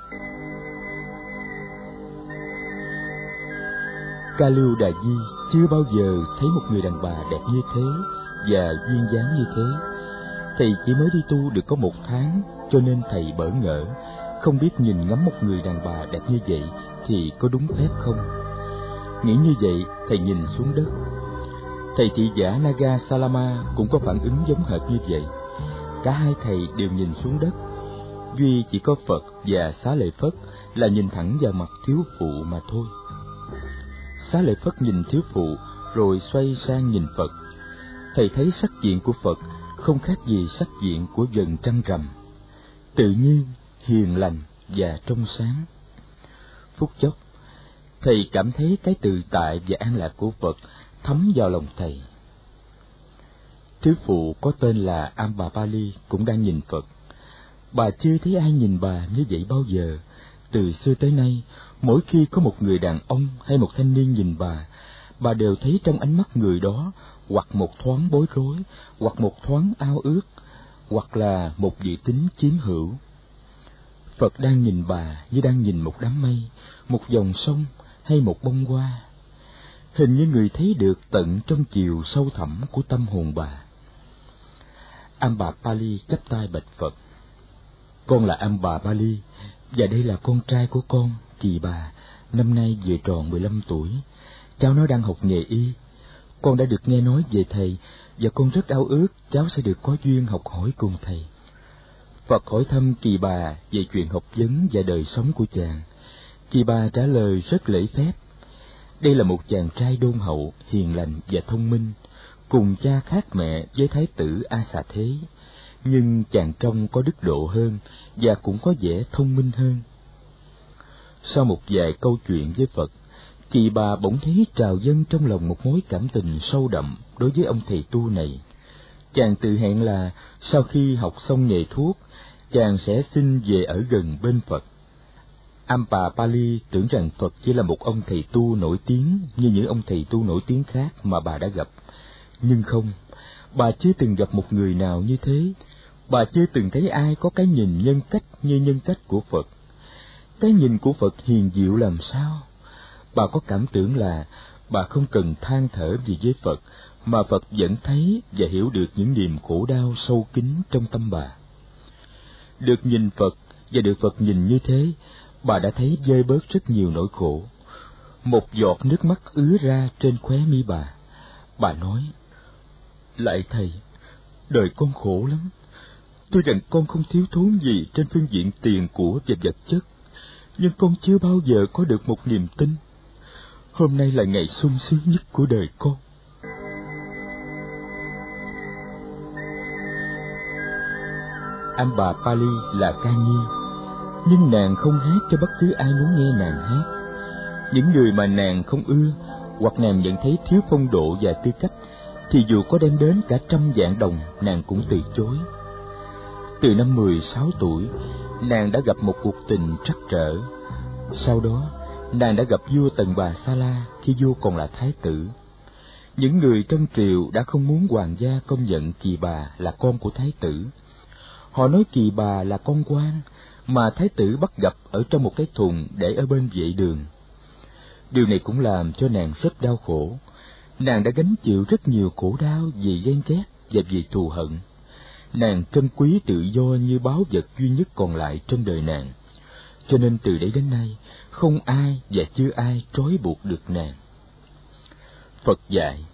Ca Lưu Đà Di chưa bao giờ thấy một người đàn bà đẹp như thế và duyên dáng như thế. Thầy chỉ mới đi tu được có một tháng, cho nên thầy bỡ ngỡ, không biết nhìn ngắm một người đàn bà đẹp như vậy thì có đúng phép không. Nghĩ như vậy, thầy nhìn xuống đất. Thầy thị giả Naga Salama cũng có phản ứng giống hệt như vậy. Cả hai thầy đều nhìn xuống đất. Duy chỉ có Phật và Xá Lợi Phất là nhìn thẳng vào mặt thiếu phụ mà thôi. Xá Lợi Phất nhìn thiếu phụ rồi xoay sang nhìn Phật. Thầy thấy sắc diện của Phật không khác gì sắc diện của vầng trăng rằm, tự nhiên, hiền lành và trong sáng. Phút chốc, thầy cảm thấy cái tự tại và an lạc của Phật thấm vào lòng thầy. Thiếu phụ có tên là Ambapali cũng đang nhìn Phật. Bà chưa thấy ai nhìn bà như vậy bao giờ. Từ xưa tới nay, mỗi khi có một người đàn ông hay một thanh niên nhìn bà, bà đều thấy trong ánh mắt người đó hoặc một thoáng bối rối, hoặc một thoáng ao ước, hoặc là một dự tính chiếm hữu. Phật đang nhìn bà như đang nhìn một đám mây, một dòng sông hay một bông hoa. Hình như người thấy được tận trong chiều sâu thẳm của tâm hồn bà. Ambapali chắp tay bạch Phật. Con là Ambapali, và đây là con trai của con, Kỳ Bà, năm nay vừa tròn mười lăm tuổi. Cháu nó đang học nghề y. Con đã được nghe nói về thầy, và con rất ao ước cháu sẽ được có duyên học hỏi cùng thầy. Phật hỏi thăm Kỳ Bà về chuyện học vấn và đời sống của chàng. Kỳ Bà trả lời rất lễ phép. Đây là một chàng trai đôn hậu, hiền lành và thông minh, cùng cha khác mẹ với thái tử A Xà Thế, nhưng chàng trông có đức độ hơn và cũng có vẻ thông minh hơn. Sau một vài câu chuyện với Phật, Kỳ Bà bỗng thấy trào dâng trong lòng một mối cảm tình sâu đậm đối với ông thầy tu này. Chàng tự hẹn là sau khi học xong nghề thuốc, chàng sẽ xin về ở gần bên Phật. Ambapali tưởng rằng Phật chỉ là một ông thầy tu nổi tiếng như những ông thầy tu nổi tiếng khác mà bà đã gặp. Nhưng không, bà chưa từng gặp một người nào như thế. Bà chưa từng thấy ai có cái nhìn nhân cách như nhân cách của Phật. Cái nhìn của Phật hiền diệu làm sao? Bà có cảm tưởng là bà không cần than thở gì với Phật, mà Phật vẫn thấy và hiểu được những niềm khổ đau sâu kín trong tâm bà. Được nhìn Phật và được Phật nhìn như thế, bà đã thấy vơi bớt rất nhiều nỗi khổ. Một giọt nước mắt ứa ra trên khóe mi bà. Bà nói: Lạy thầy, đời con khổ lắm. Tôi rằng con không thiếu thốn gì trên phương diện tiền của và vật chất, nhưng con chưa bao giờ có được một niềm tin. Hôm nay là ngày sung sướng nhất của đời con. Anh bà Pali là ca nhiên, nhưng nàng không hát cho bất cứ ai muốn nghe nàng hát. Những người mà nàng không ưa, hoặc nàng nhận thấy thiếu phong độ và tư cách, thì dù có đem đến cả trăm vạn đồng, nàng cũng từ chối. Từ năm mười sáu tuổi, nàng đã gặp một cuộc tình trắc trở. Sau đó, nàng đã gặp vua Tần Bà Sa La khi vua còn là thái tử. Những người trong triều đã không muốn hoàng gia công nhận Kỳ Bà là con của thái tử. Họ nói Kỳ Bà là con quan mà thái tử bắt gặp ở trong một cái thùng để ở bên vệ đường. Điều này cũng làm cho nàng rất đau khổ. Nàng đã gánh chịu rất nhiều khổ đau vì ghen ghét và vì thù hận. Nàng trân quý tự do như báu vật duy nhất còn lại trong đời nàng. Cho nên từ đấy đến nay, không ai và chưa ai trói buộc được nàng. Phật dạy: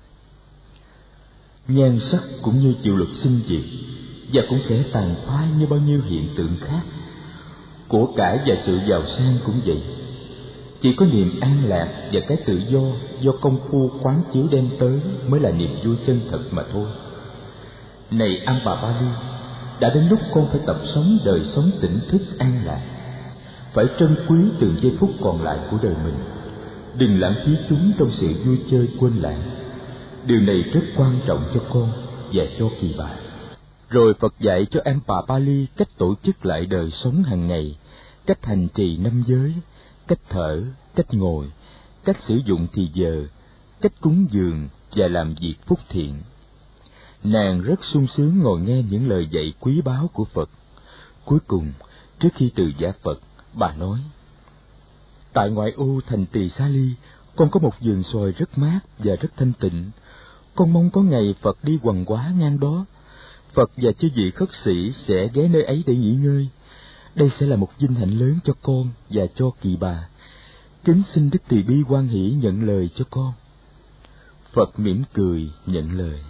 nhan sắc cũng như chịu luật sinh diệt, và cũng sẽ tàn phai như bao nhiêu hiện tượng khác. Của cải và sự giàu sang cũng vậy. Chỉ có niềm an lạc và cái tự do do công phu quán chiếu đem tới mới là niềm vui chân thật mà thôi. Này Amba Pali, đã đến lúc con phải tập sống đời sống tỉnh thức an lạc, phải trân quý từng giây phút còn lại của đời mình, đừng lãng phí chúng trong sự vui chơi quên lãng. Điều này rất quan trọng cho con và cho Kỳ Bà. Rồi Phật dạy cho Amba Pali cách tổ chức lại đời sống hàng ngày, cách hành trì năm giới, cách thở, cách ngồi, cách sử dụng thì giờ, cách cúng dường và làm việc phúc thiện. Nàng rất sung sướng ngồi nghe những lời dạy quý báu của Phật. Cuối cùng, trước khi từ giả Phật, bà nói: tại ngoại ô thành Tỳ Xá Ly, con có một vườn xoài rất mát và rất thanh tịnh. Con mong có ngày Phật đi hoằng hóa ngang đó. Phật và chư vị khất sĩ sẽ ghé nơi ấy để nghỉ ngơi. Đây sẽ là một vinh hạnh lớn cho con và cho Kỳ Bà. Kính xin Đức Từ Bi hoan hỷ nhận lời cho con. Phật mỉm cười nhận lời.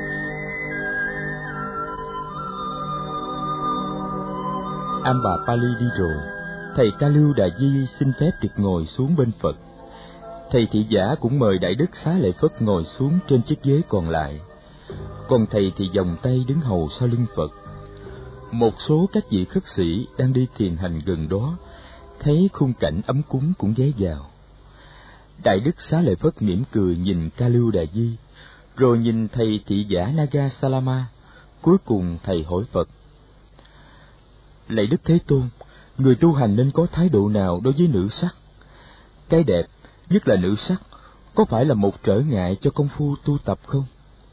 Amba Pali đi rồi, thầy Ca Lưu Đà Di xin phép được ngồi xuống bên Phật. Thầy thị giả cũng mời Đại Đức Xá Lợi Phất ngồi xuống trên chiếc ghế còn lại. Còn thầy thì vòng tay đứng hầu sau lưng Phật. Một số các vị khất sĩ đang đi thiền hành gần đó, thấy khung cảnh ấm cúng cũng ghé vào. Đại Đức Xá Lợi Phất mỉm cười nhìn Ca Lưu Đà Di, rồi nhìn thầy thị giả Naga Salama. Cuối cùng thầy hỏi Phật: lạy Đức Thế Tôn, người tu hành nên có thái độ nào đối với nữ sắc? Cái đẹp, nhất là nữ sắc, có phải là một trở ngại cho công phu tu tập không?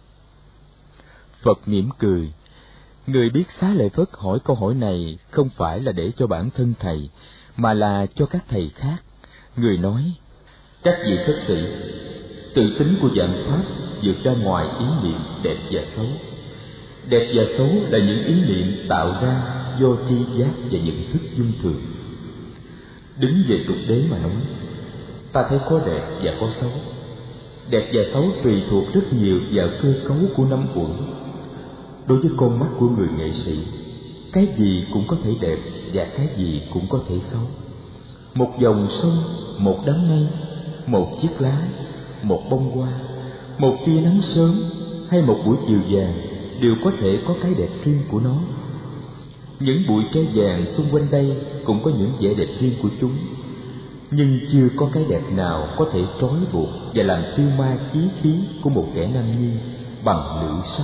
Phật mỉm cười. Người biết Xá Lợi Phất hỏi câu hỏi này không phải là để cho bản thân thầy, mà là cho các thầy khác. Người nói: các vị khất sĩ, tự tính của dạng pháp vượt ra ngoài ý niệm đẹp và xấu. Đẹp và xấu là những ý niệm tạo ra do tri giác và nhận thức dung thường. Đứng về tục đế mà nói, ta thấy có đẹp và có xấu. Đẹp và xấu tùy thuộc rất nhiều vào cơ cấu của năm uẩn. Đối với con mắt của người nghệ sĩ, cái gì cũng có thể đẹp và cái gì cũng có thể xấu. Một dòng sông, một đám mây, một chiếc lá, một bông hoa, một tia nắng sớm hay một buổi chiều vàng đều có thể có cái đẹp riêng của nó. Những bụi tre vàng xung quanh đây cũng có những vẻ đẹp riêng của chúng, nhưng chưa có cái đẹp nào có thể trói buộc và làm tiêu ma chí khí của một kẻ nam nhi bằng nữ sắc.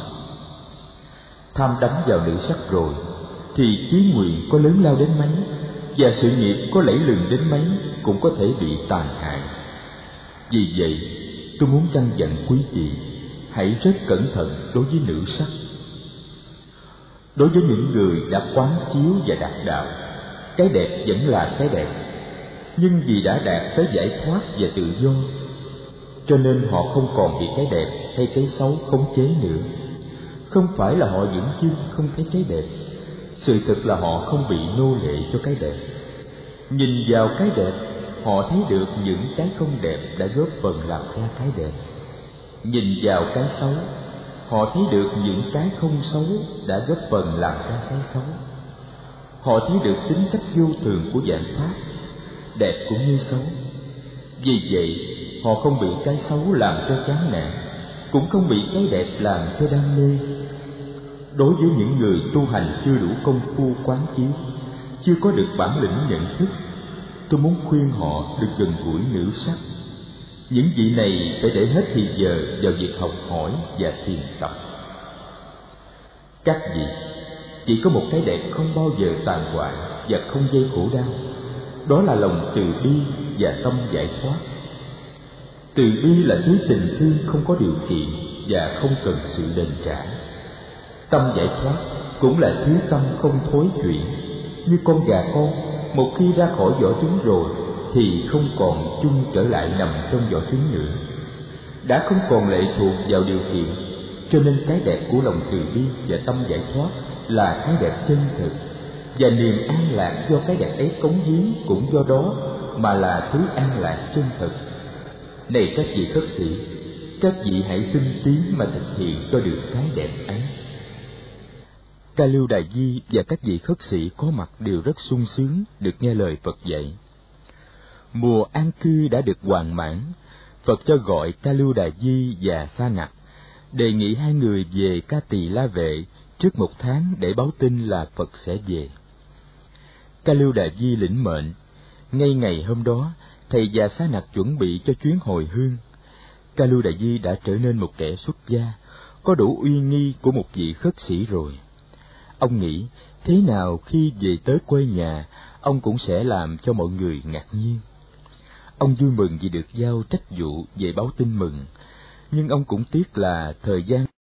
Tham đắm vào nữ sắc rồi thì chí nguyện có lớn lao đến mấy và sự nghiệp có lẫy lừng đến mấy cũng có thể bị tàn hại. Vì vậy, tôi muốn căn dặn quý vị hãy rất cẩn thận đối với nữ sắc. Đối với những người đã quán chiếu và đạt đạo, cái đẹp vẫn là cái đẹp, nhưng vì đã đạt tới giải thoát và tự do, cho nên họ không còn bị cái đẹp hay cái xấu khống chế nữa. Không phải là họ dửng dưng không thấy cái đẹp, sự thực là họ không bị nô lệ cho cái đẹp. Nhìn vào cái đẹp họ thấy được những cái không đẹp đã góp phần làm ra cái đẹp. Nhìn vào cái xấu, họ thấy được những cái không xấu đã góp phần làm ra cái xấu. Họ thấy được tính cách vô thường của vạn pháp, đẹp cũng như xấu. Vì vậy, họ không bị cái xấu làm cho chán nản, cũng không bị cái đẹp làm cho đam mê. Đối với những người tu hành chưa đủ công phu quán chiếu, chưa có được bản lĩnh nhận thức, tôi muốn khuyên họ được gần gũi nữ sắc. Những vị này phải để hết thì giờ vào việc học hỏi và thiền tập. Các vị, chỉ có một cái đẹp không bao giờ tàn hoại và không gây khổ đau, đó là lòng từ bi và tâm giải thoát. Từ bi là thứ tình thương không có điều kiện và không cần sự đền trả. Tâm giải thoát cũng là thứ tâm không thối chuyển, như con gà con một khi ra khỏi vỏ trứng rồi thì không còn chung trở lại nằm trong vỏ trứng nữa, đã không còn lệ thuộc vào điều kiện. Cho nên cái đẹp của lòng từ bi và tâm giải thoát là cái đẹp chân thực, và niềm an lạc do cái đẹp ấy cống hiến cũng do đó mà là thứ an lạc chân thực. Này các vị khất sĩ, các vị hãy tinh tiến mà thực hiện cho được cái đẹp ấy. Ca Lưu Đà Di và các vị khất sĩ có mặt đều rất sung sướng được nghe lời Phật dạy. Mùa an cư đã được hoàn mãn, Phật cho gọi Ca Lưu Đà Di và Sa Ngặt, đề nghị hai người về Ca Tỳ La Vệ trước một tháng để báo tin là Phật sẽ về. Ca Lưu Đà Di lĩnh mệnh. Ngay ngày hôm đó, thầy và Sa Ngặt chuẩn bị cho chuyến hồi hương. Ca Lưu Đà Di đã trở nên một kẻ xuất gia, có đủ uy nghi của một vị khất sĩ rồi. Ông nghĩ thế nào khi về tới quê nhà, ông cũng sẽ làm cho mọi người ngạc nhiên. Ông vui mừng vì được giao trách vụ về báo tin mừng, nhưng ông cũng tiếc là thời gian